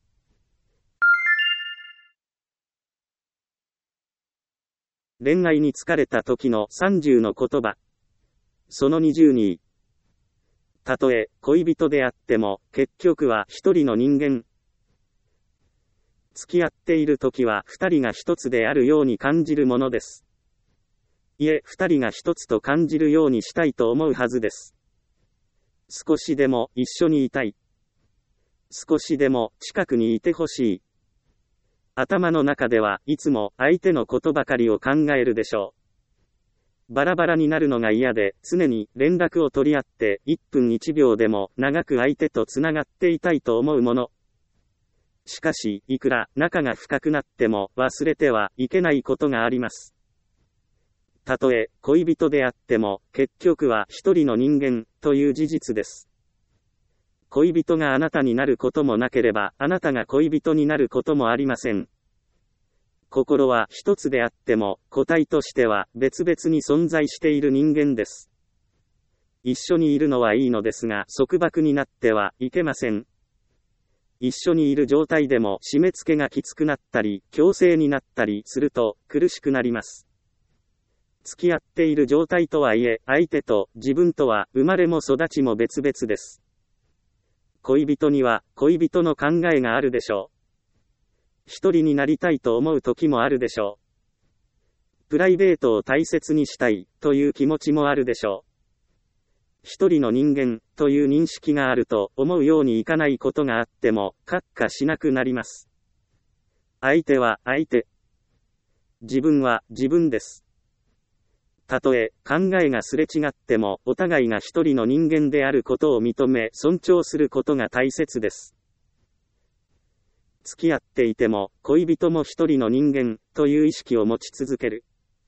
恋愛に疲れた時のさんじゅうの言葉。そのにじゅうに。たとえ恋人であっても結局は一人の人間。付き合っている時は二人が一つであるように感じるものです。いえ、二人が一つと感じるようにしたいと思うはずです。少しでも一緒にいたい。少しでも近くにいてほしい。頭の中ではいつも相手のことばかりを考えるでしょう。バラバラになるのが嫌で、常に連絡を取り合っていっぷんいちびょうでも長く相手とつながっていたいと思うもの。しかし、いくら仲が深くなっても忘れてはいけないことがあります。たとえ恋人であっても結局は一人の人間という事実です。恋人があなたになることもなければ、あなたが恋人になることもありません。心は一つであっても、個体としては別々に存在している人間です。一緒にいるのはいいのですが、束縛になってはいけません。一緒にいる状態でも締め付けがきつくなったり、強制になったりすると苦しくなります。付き合っている状態とはいえ、相手と自分とは生まれも育ちも別々です。恋人には恋人の考えがあるでしょう。一人になりたいと思う時もあるでしょう。プライベートを大切にしたいという気持ちもあるでしょう。一人の人間という認識があると思うようにいかないことがあっても、閣下しなくなります。相手は相手。自分は自分です。たとえ考えがすれ違っても、お互いが一人の人間であることを認め尊重することが大切です。付き合っていても恋人も一人の人間という意識を持ち続ける。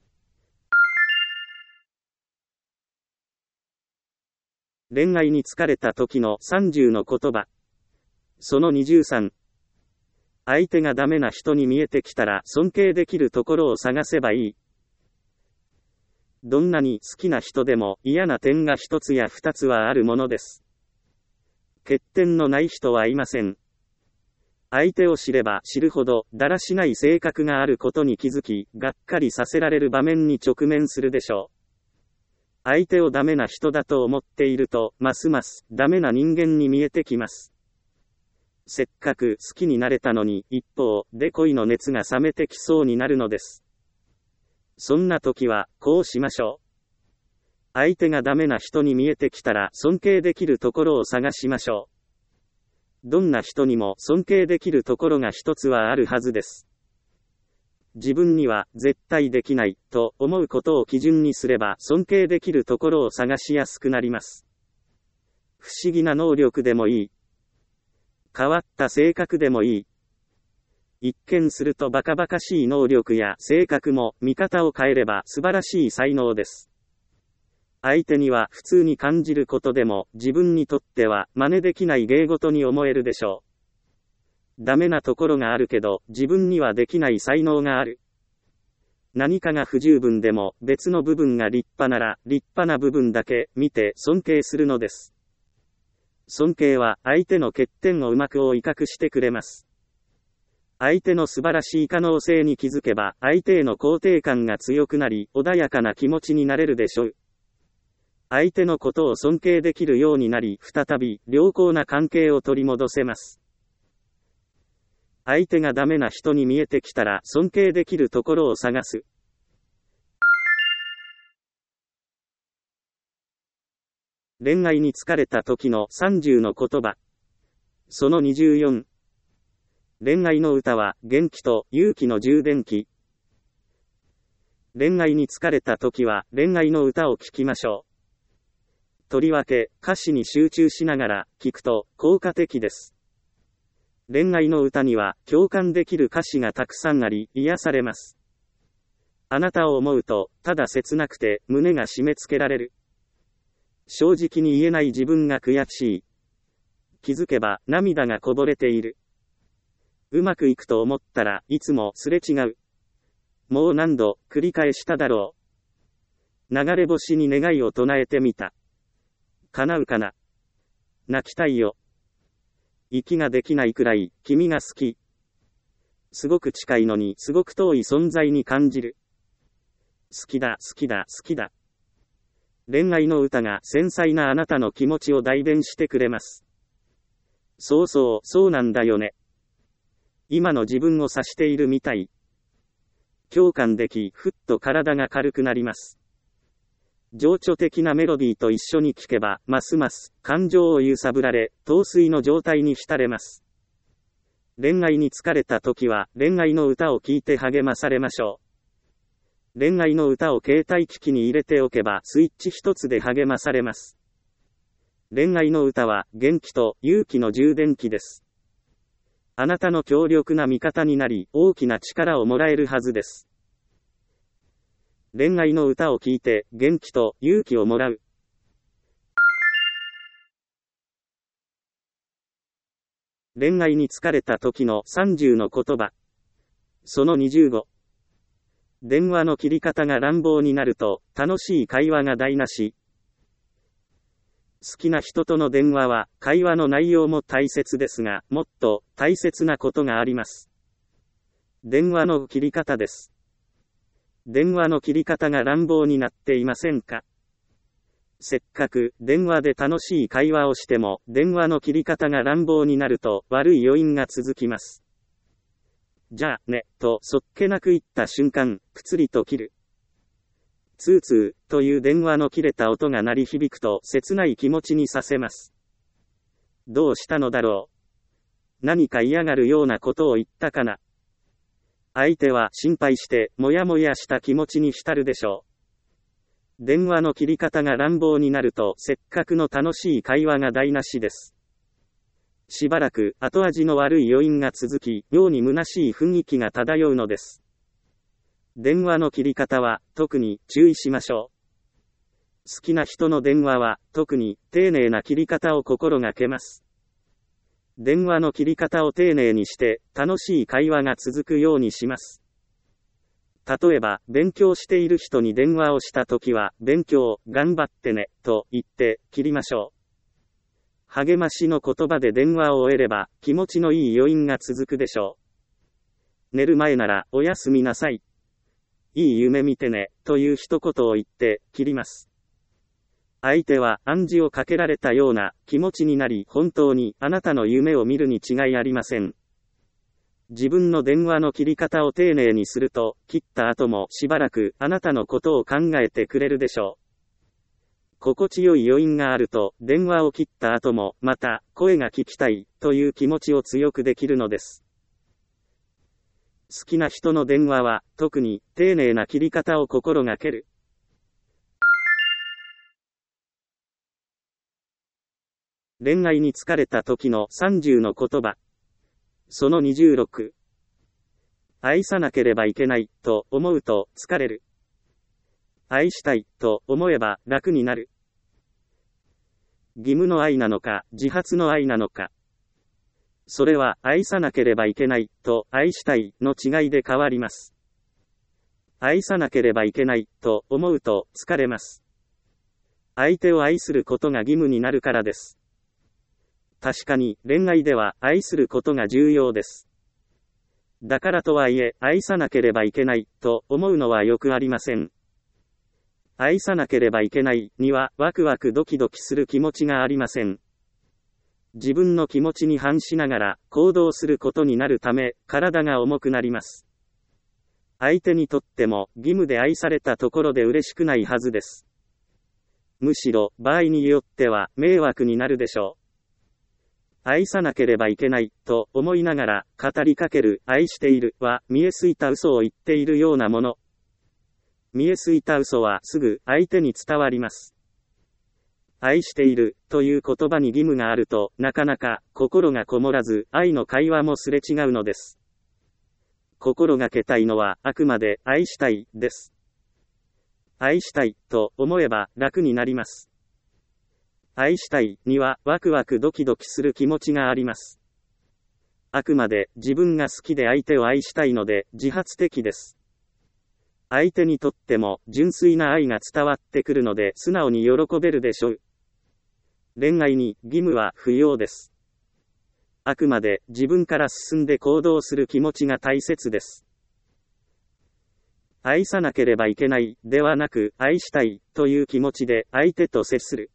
恋愛に疲れた時のさんじゅうの言葉。そのにじゅうさん。相手がダメな人に見えてきたら尊敬できるところを探せばいい。どんなに好きな人でも嫌な点が一つや二つはあるものです。欠点のない人はいません。相手を知れば知るほどだらしない性格があることに気づき、がっかりさせられる場面に直面するでしょう。相手をダメな人だと思っていると、ますますダメな人間に見えてきます。せっかく好きになれたのに、一方で恋の熱が冷めてきそうになるのです。そんな時はこうしましょう。 相手がダメな人に見えてきたら尊敬できるところを探しましょう。どんな人にも尊敬できるところが一つはあるはずです。自分には絶対できないと思うことを基準にすれば尊敬できるところを探しやすくなります。不思議な能力でもいい。変わった性格でもいい。一見するとバカバカしい能力や性格も見方を変えれば素晴らしい才能です。相手には普通に感じることでも自分にとっては真似できない芸事に思えるでしょう。ダメなところがあるけど自分にはできない才能がある。何かが不十分でも別の部分が立派なら立派な部分だけ見て尊敬するのです。尊敬は相手の欠点をうまくを威嚇してくれます。相手の素晴らしい可能性に気づけば相手への肯定感が強くなり穏やかな気持ちになれるでしょう。相手のことを尊敬できるようになり再び良好な関係を取り戻せます。相手がダメな人に見えてきたら尊敬できるところを探す。恋愛に疲れた時のさんじゅうの言葉。そのにじゅうよん。恋愛の歌は元気と勇気の充電器。恋愛に疲れた時は恋愛の歌を聴きましょう。とりわけ歌詞に集中しながら聴くと効果的です。恋愛の歌には共感できる歌詞がたくさんあり癒されます。あなたを思うとただ切なくて胸が締め付けられる。正直に言えない自分が悔しい。気づけば涙がこぼれている。うまくいくと思ったらいつもすれ違う。もう何度繰り返しただろう。流れ星に願いを唱えてみた。叶うかな。泣きたいよ。息ができないくらい君が好き。すごく近いのにすごく遠い存在に感じる。好きだ好きだ好きだ。恋愛の歌が繊細なあなたの気持ちを代弁してくれます。そうそうそうなんだよね。今の自分を指しているみたい。共感でき、ふっと体が軽くなります。情緒的なメロディーと一緒に聴けば、ますます感情を揺さぶられ、陶酔の状態に浸れます。恋愛に疲れた時は、恋愛の歌を聴いて励まされましょう。恋愛の歌を携帯機器に入れておけば、スイッチ一つで励まされます。恋愛の歌は、元気と勇気の充電器です。あなたの強力な味方になり、大きな力をもらえるはずです。恋愛の歌を聴いて、元気と勇気をもらう。恋愛に疲れた時のさんじゅうの言葉。そのにじゅうご。電話の切り方が乱暴になると、楽しい会話が台無し。好きな人との電話は、会話の内容も大切ですが、もっと大切なことがあります。電話の切り方です。電話の切り方が乱暴になっていませんか？せっかく電話で楽しい会話をしても、電話の切り方が乱暴になると悪い余韻が続きます。じゃあね、とそっけなく言った瞬間、ぷつりと切る。ツーツーという電話の切れた音が鳴り響くと切ない気持ちにさせます。どうしたのだろう。何か嫌がるようなことを言ったかな。相手は心配してもやもやした気持ちに浸るでしょう。電話の切り方が乱暴になるとせっかくの楽しい会話が台無しです。しばらく後味の悪い余韻が続き、妙に虚しい雰囲気が漂うのです。電話の切り方は特に注意しましょう。好きな人の電話は特に丁寧な切り方を心がけます。電話の切り方を丁寧にして楽しい会話が続くようにします。例えば、勉強している人に電話をしたときは、勉強、頑張ってね、と言って切りましょう。励ましの言葉で電話を終えれば、気持ちのいい余韻が続くでしょう。寝る前なら、おやすみなさい。いい夢見てね、という一言を言って切ります。相手は暗示をかけられたような気持ちになり、本当にあなたの夢を見るに違いありません。自分の電話の切り方を丁寧にすると、切った後もしばらくあなたのことを考えてくれるでしょ心地よい余韻があると、電話を切った後も、また、声が聞きたい、という気持ちを強くできるのです。好きな人の電話は、特に、丁寧な切り方を心がける。恋愛に疲れた時のさんじゅうの言葉。そのにじゅうろく。愛さなければいけない、と思うと疲れる。愛したい、と思えば楽になる。義務の愛なのか、自発の愛なのか。それは、愛さなければいけない、と愛したいの違いで変わります。愛さなければいけない、と思うと疲れます。相手を愛することが義務になるからです。確かに、恋愛では愛することが重要です。だからとはいえ、愛さなければいけない、と思うのはよくありません。愛さなければいけないには、ワクワクドキドキする気持ちがありません。自分の気持ちに反しながら行動することになるため、体が重くなります。相手にとっても、義務で愛されたところで嬉しくないはずです。むしろ、場合によっては、迷惑になるでしょう。愛さなければいけない、と思いながら、語りかける、愛している、は、見えすいた嘘を言っているようなもの。見えすいた嘘は、すぐ、相手に伝わります。愛している、という言葉に義務があると、なかなか、心がこもらず、愛の会話もすれ違うのです。心がけたいのは、あくまで、愛したい、です。愛したい、と思えば、楽になります。愛したいにはワクワクドキドキする気持ちがあります。あくまで自分が好きで相手を愛したいので自発的です。相手にとっても純粋な愛が伝わってくるので素直に喜べるでしょう。恋愛に義務は不要です。あくまで自分から進んで行動する気持ちが大切です。愛さなければいけないではなく愛したいという気持ちで相手と接する。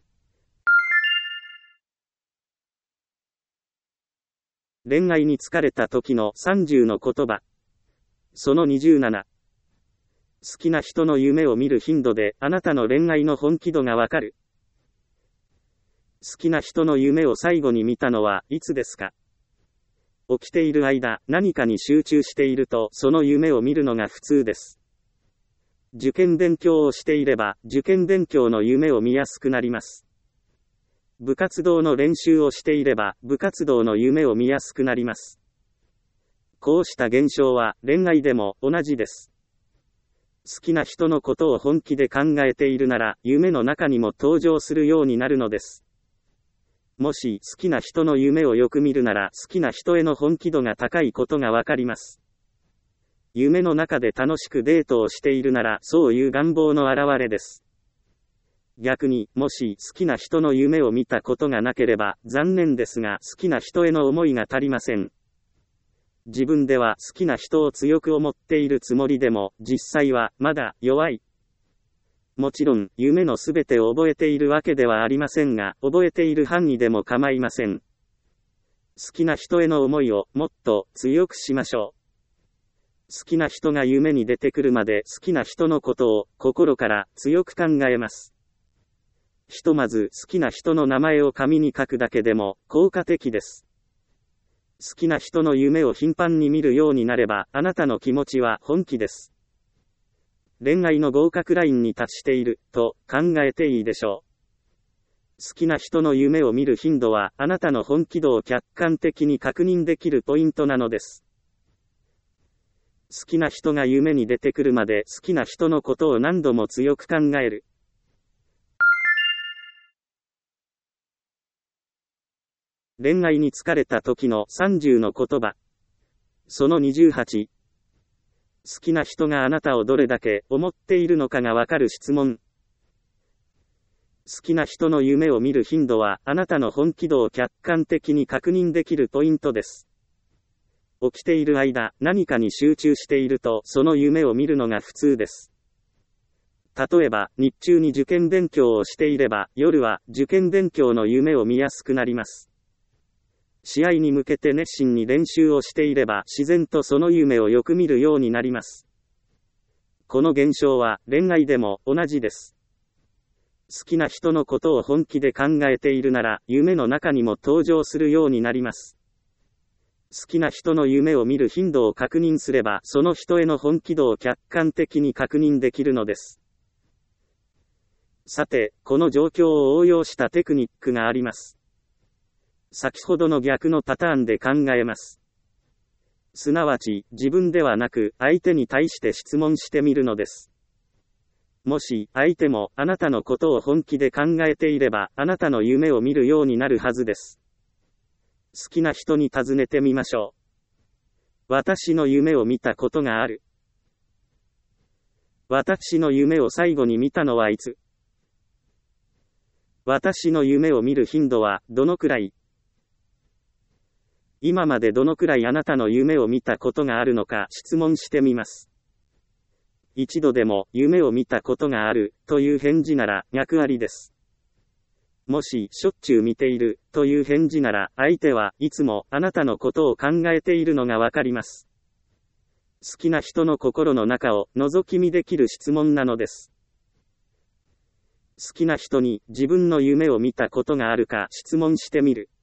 恋愛に疲れた時のさんじゅうの言葉。そのにじゅうなな。好きな人の夢を見る頻度であなたの恋愛の本気度がわかる。好きな人の夢を最後に見たのはいつですか？起きている間、何かに集中しているとその夢を見るのが普通です。受験勉強をしていれば受験勉強の夢を見やすくなります。部活動の練習をしていれば、部活動の夢を見やすくなります。こうした現象は、恋愛でも同じです。好きな人のことを本気で考えているなら、夢の中にも登場するようになるのです。もし、好きな人の夢をよく見るなら、好きな人への本気度が高いことがわかります。夢の中で楽しくデートをしているなら、そういう願望の表れです。逆に、もし好きな人の夢を見たことがなければ、残念ですが好きな人への思いが足りません。自分では好きな人を強く思っているつもりでも、実際はまだ弱い。もちろん、夢のすべてを覚えているわけではありませんが、覚えている範囲でも構いません。好きな人への思いをもっと強くしましょう。好きな人が夢に出てくるまで好きな人のことを心から強く考えます。ひとまず好きな人の名前を紙に書くだけでも効果的です。好きな人の夢を頻繁に見るようになれば、あなたの気持ちは本気です。恋愛の合格ラインに達していると考えていいでしょう。好きな人の夢を見る頻度はあなたの本気度を客観的に確認できるポイントなのです。好きな人が夢に出てくるまで好きな人のことを何度も強く考える。恋愛に疲れた時のさんじゅうの言葉。そのにじゅうはち。好きな人があなたをどれだけ思っているのかがわかる質問。好きな人の夢を見る頻度はあなたの本気度を客観的に確認できるポイントです。起きている間、何かに集中しているとその夢を見るのが普通です。例えば、日中に受験勉強をしていれば、夜は受験勉強の夢を見やすくなります。試合に向けて熱心に練習をしていれば自然とその夢をよく見るようになります。この現象は恋愛でも同じです。 好きな人のことを本気で考えているなら、夢の中にも登場するようになります。好きな人の夢を見る頻度を確認すれば、その人への本気度を客観的に確認できるのです。さて、この状況を応用したテクニックがあります。先ほどの逆のパターンで考えます。すなわち、自分ではなく、相手に対して質問してみるのです。もし、相手も、あなたのことを本気で考えていれば、あなたの夢を見るようになるはずです。好きな人に尋ねてみましょう。私の夢を見たことがある。私の夢を最後に見たのはいつ？私の夢を見る頻度は、どのくらい？今までどのくらいあなたの夢を見たことがあるのか質問してみます。一度でも夢を見たことがあるという返事なら脈ありです。もししょっちゅう見ているという返事なら相手はいつもあなたのことを考えているのがわかります。好きな人の心の中を覗き見できる質問なのです。好きな人に自分の夢を見たことがあるか質問してみる。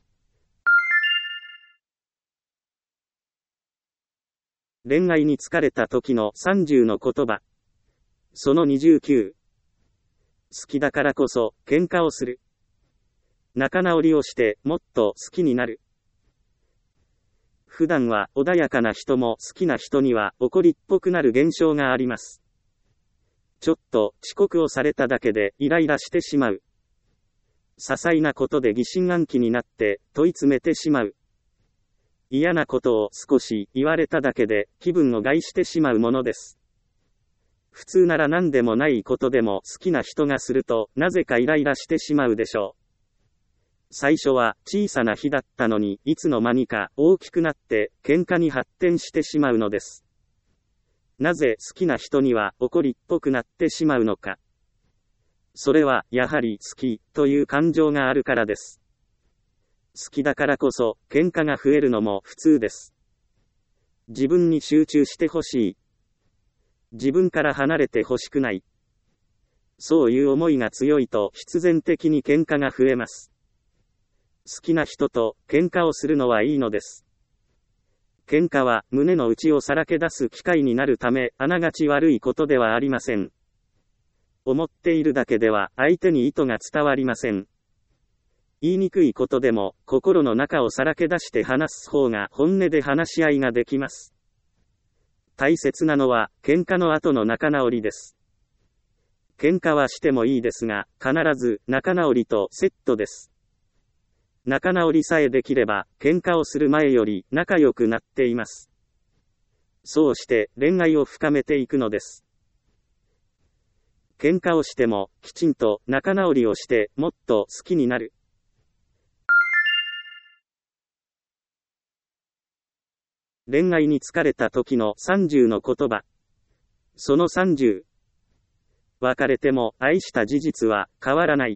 恋愛に疲れた時のさんじゅうの言葉。そのにじゅうきゅう。好きだからこそ、喧嘩をする。仲直りをして、もっと好きになる。普段は穏やかな人も好きな人には怒りっぽくなる現象があります。ちょっと遅刻をされただけでイライラしてしまう。些細なことで疑心暗鬼になって問い詰めてしまう。嫌なことを少し言われただけで気分を害してしまうものです。普通なら何でもないことでも好きな人がするとなぜかイライラしてしまうでしょう。最初は小さな火だったのにいつの間にか大きくなって喧嘩に発展してしまうのです。なぜ好きな人には怒りっぽくなってしまうのか。それはやはり好きという感情があるからです。好きだからこそ、喧嘩が増えるのも普通です。自分に集中してほしい。自分から離れてほしくない。そういう思いが強いと必然的に喧嘩が増えます。好きな人と喧嘩をするのはいいのです。喧嘩は胸の内をさらけ出す機会になるため、あながち悪いことではありません。思っているだけでは相手に意図が伝わりません。言いにくいことでも、心の中をさらけ出して話す方が本音で話し合いができます。大切なのは、喧嘩の後の仲直りです。喧嘩はしてもいいですが、必ず仲直りとセットです。仲直りさえできれば、喧嘩をする前より仲良くなっています。そうして恋愛を深めていくのです。喧嘩をしても、きちんと仲直りをして、もっと好きになる。恋愛に疲れた時のさんじゅうの言葉。そのさんじゅう。別れても愛した事実は変わらない。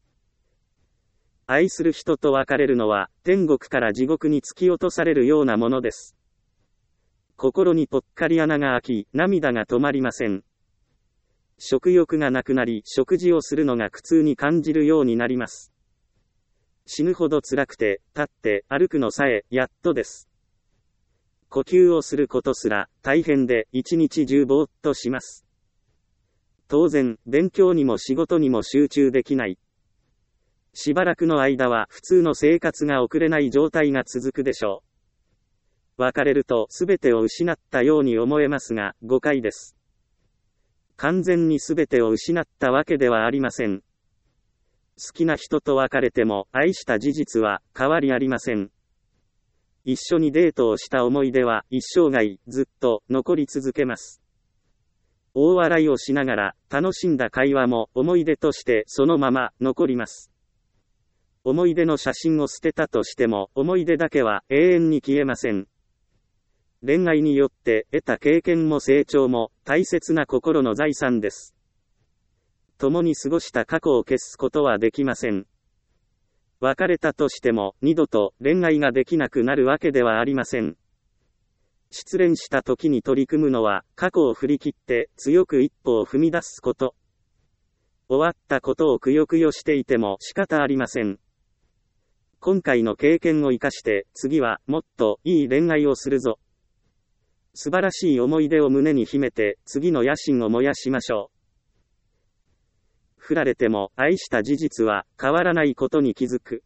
愛する人と別れるのは天国から地獄に突き落とされるようなものです。心にぽっかり穴が開き、涙が止まりません。食欲がなくなり、食事をするのが苦痛に感じるようになります。死ぬほど辛くて、立って歩くのさえ、やっとです。呼吸をすることすら大変で一日中ぼーっとします。当然、勉強にも仕事にも集中できない。しばらくの間は普通の生活が送れない状態が続くでしょう。別れると全てを失ったように思えますが、誤解です。完全に全てを失ったわけではありません。好きな人と別れても愛した事実は変わりありません。一緒にデートをした思い出は一生涯ずっと残り続けます。大笑いをしながら楽しんだ会話も思い出としてそのまま残ります。思い出の写真を捨てたとしても思い出だけは永遠に消えません。恋愛によって得た経験も成長も大切な心の財産です。共に過ごした過去を消すことはできません。別れたとしても二度と恋愛ができなくなるわけではありません。失恋した時に取り組むのは過去を振り切って強く一歩を踏み出すこと。 終わったことをくよくよしていても仕方ありません。今回の経験を生かして、次はもっといい恋愛をするぞ。素晴らしい思い出を胸に秘めて、次の野心を燃やしましょう。振られても愛した事実は変わらないことに気づく。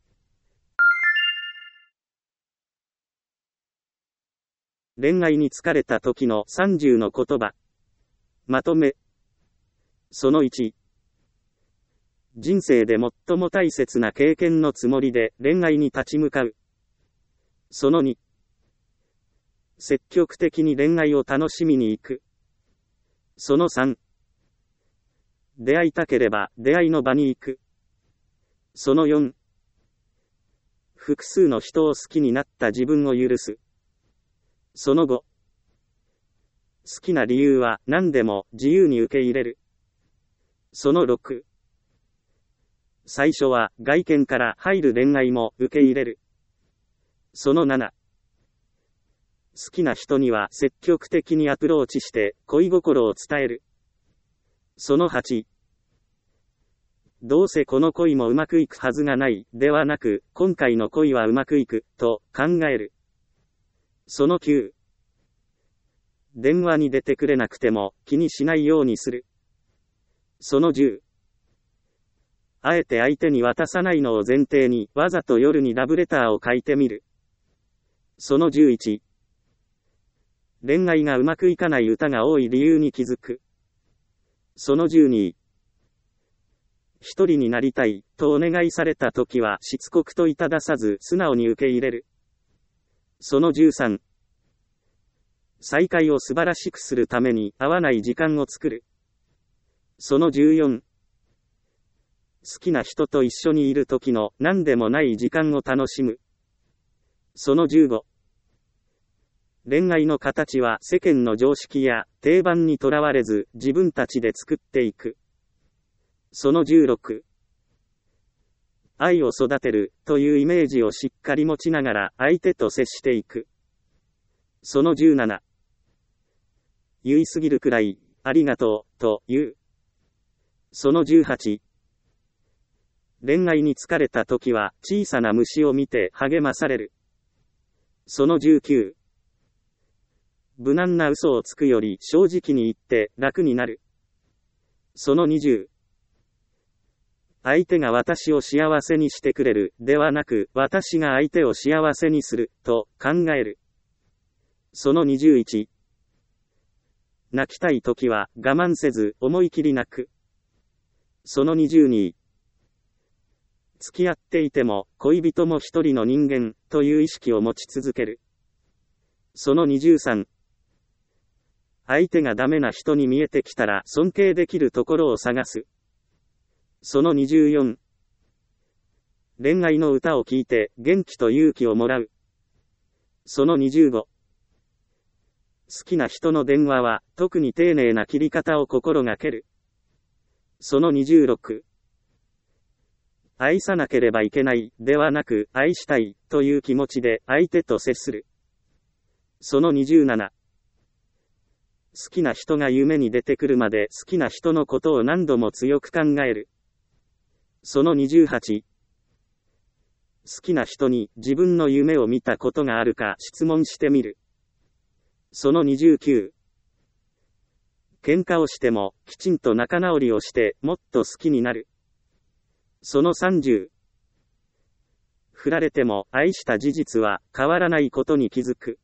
恋愛に疲れた時のさんじゅうの言葉。まとめ。そのいち。人生で最も大切な経験のつもりで恋愛に立ち向かう。そのに。積極的に恋愛を楽しみに行く。そのさん。出会いたければ出会いの場に行く。そのよん。複数の人を好きになった自分を許す。そのご。好きな理由は何でも自由に受け入れる。そのろく。最初は外見から入る恋愛も受け入れる。そのなな。好きな人には積極的にアプローチして恋心を伝える。そのはち。どうせこの恋もうまくいくはずがないではなく、今回の恋はうまくいくと考える。そのきゅう。電話に出てくれなくても気にしないようにする。そのじゅう。あえて相手に渡さないのを前提にわざと夜にラブレターを書いてみる。そのじゅういち。恋愛がうまくいかない歌が多い理由に気づく。そのじゅうに。一人になりたいとお願いされたときはしつこくといたださず素直に受け入れる。そのじゅうさん。再会を素晴らしくするために会わない時間を作る。そのじゅうよん。好きな人と一緒にいる時の何でもない時間を楽しむ。そのじゅうご。恋愛の形は世間の常識や定番にとらわれず自分たちで作っていく。そのじゅうろく。愛を育てるというイメージをしっかり持ちながら相手と接していく。そのじゅうなな。言いすぎるくらいありがとうと言う。そのじゅうはち。恋愛に疲れた時は小さな虫を見て励まされる。そのじゅうきゅう。無難な嘘をつくより正直に言って楽になる。そのにじゅう。相手が私を幸せにしてくれるではなく私が相手を幸せにすると考える。そのにじゅういち。泣きたい時は我慢せず思い切り泣く。そのにじゅうに。付き合っていても恋人も一人の人間という意識を持ち続ける。そのにじゅうさん。相手がダメな人に見えてきたら尊敬できるところを探す。そのにじゅうよん。恋愛の歌を聴いて元気と勇気をもらう。そのにじゅうご。好きな人の電話は特に丁寧な切り方を心がける。そのにじゅうろく。愛さなければいけないではなく愛したいという気持ちで相手と接する。そのにじゅうなな。好きな人が夢に出てくるまで好きな人のことを何度も強く考える。そのにじゅうはち。好きな人に自分の夢を見たことがあるか質問してみる。そのにじゅうきゅう。喧嘩をしてもきちんと仲直りをしてもっと好きになる。そのさんじゅう。振られても愛した事実は変わらないことに気づく。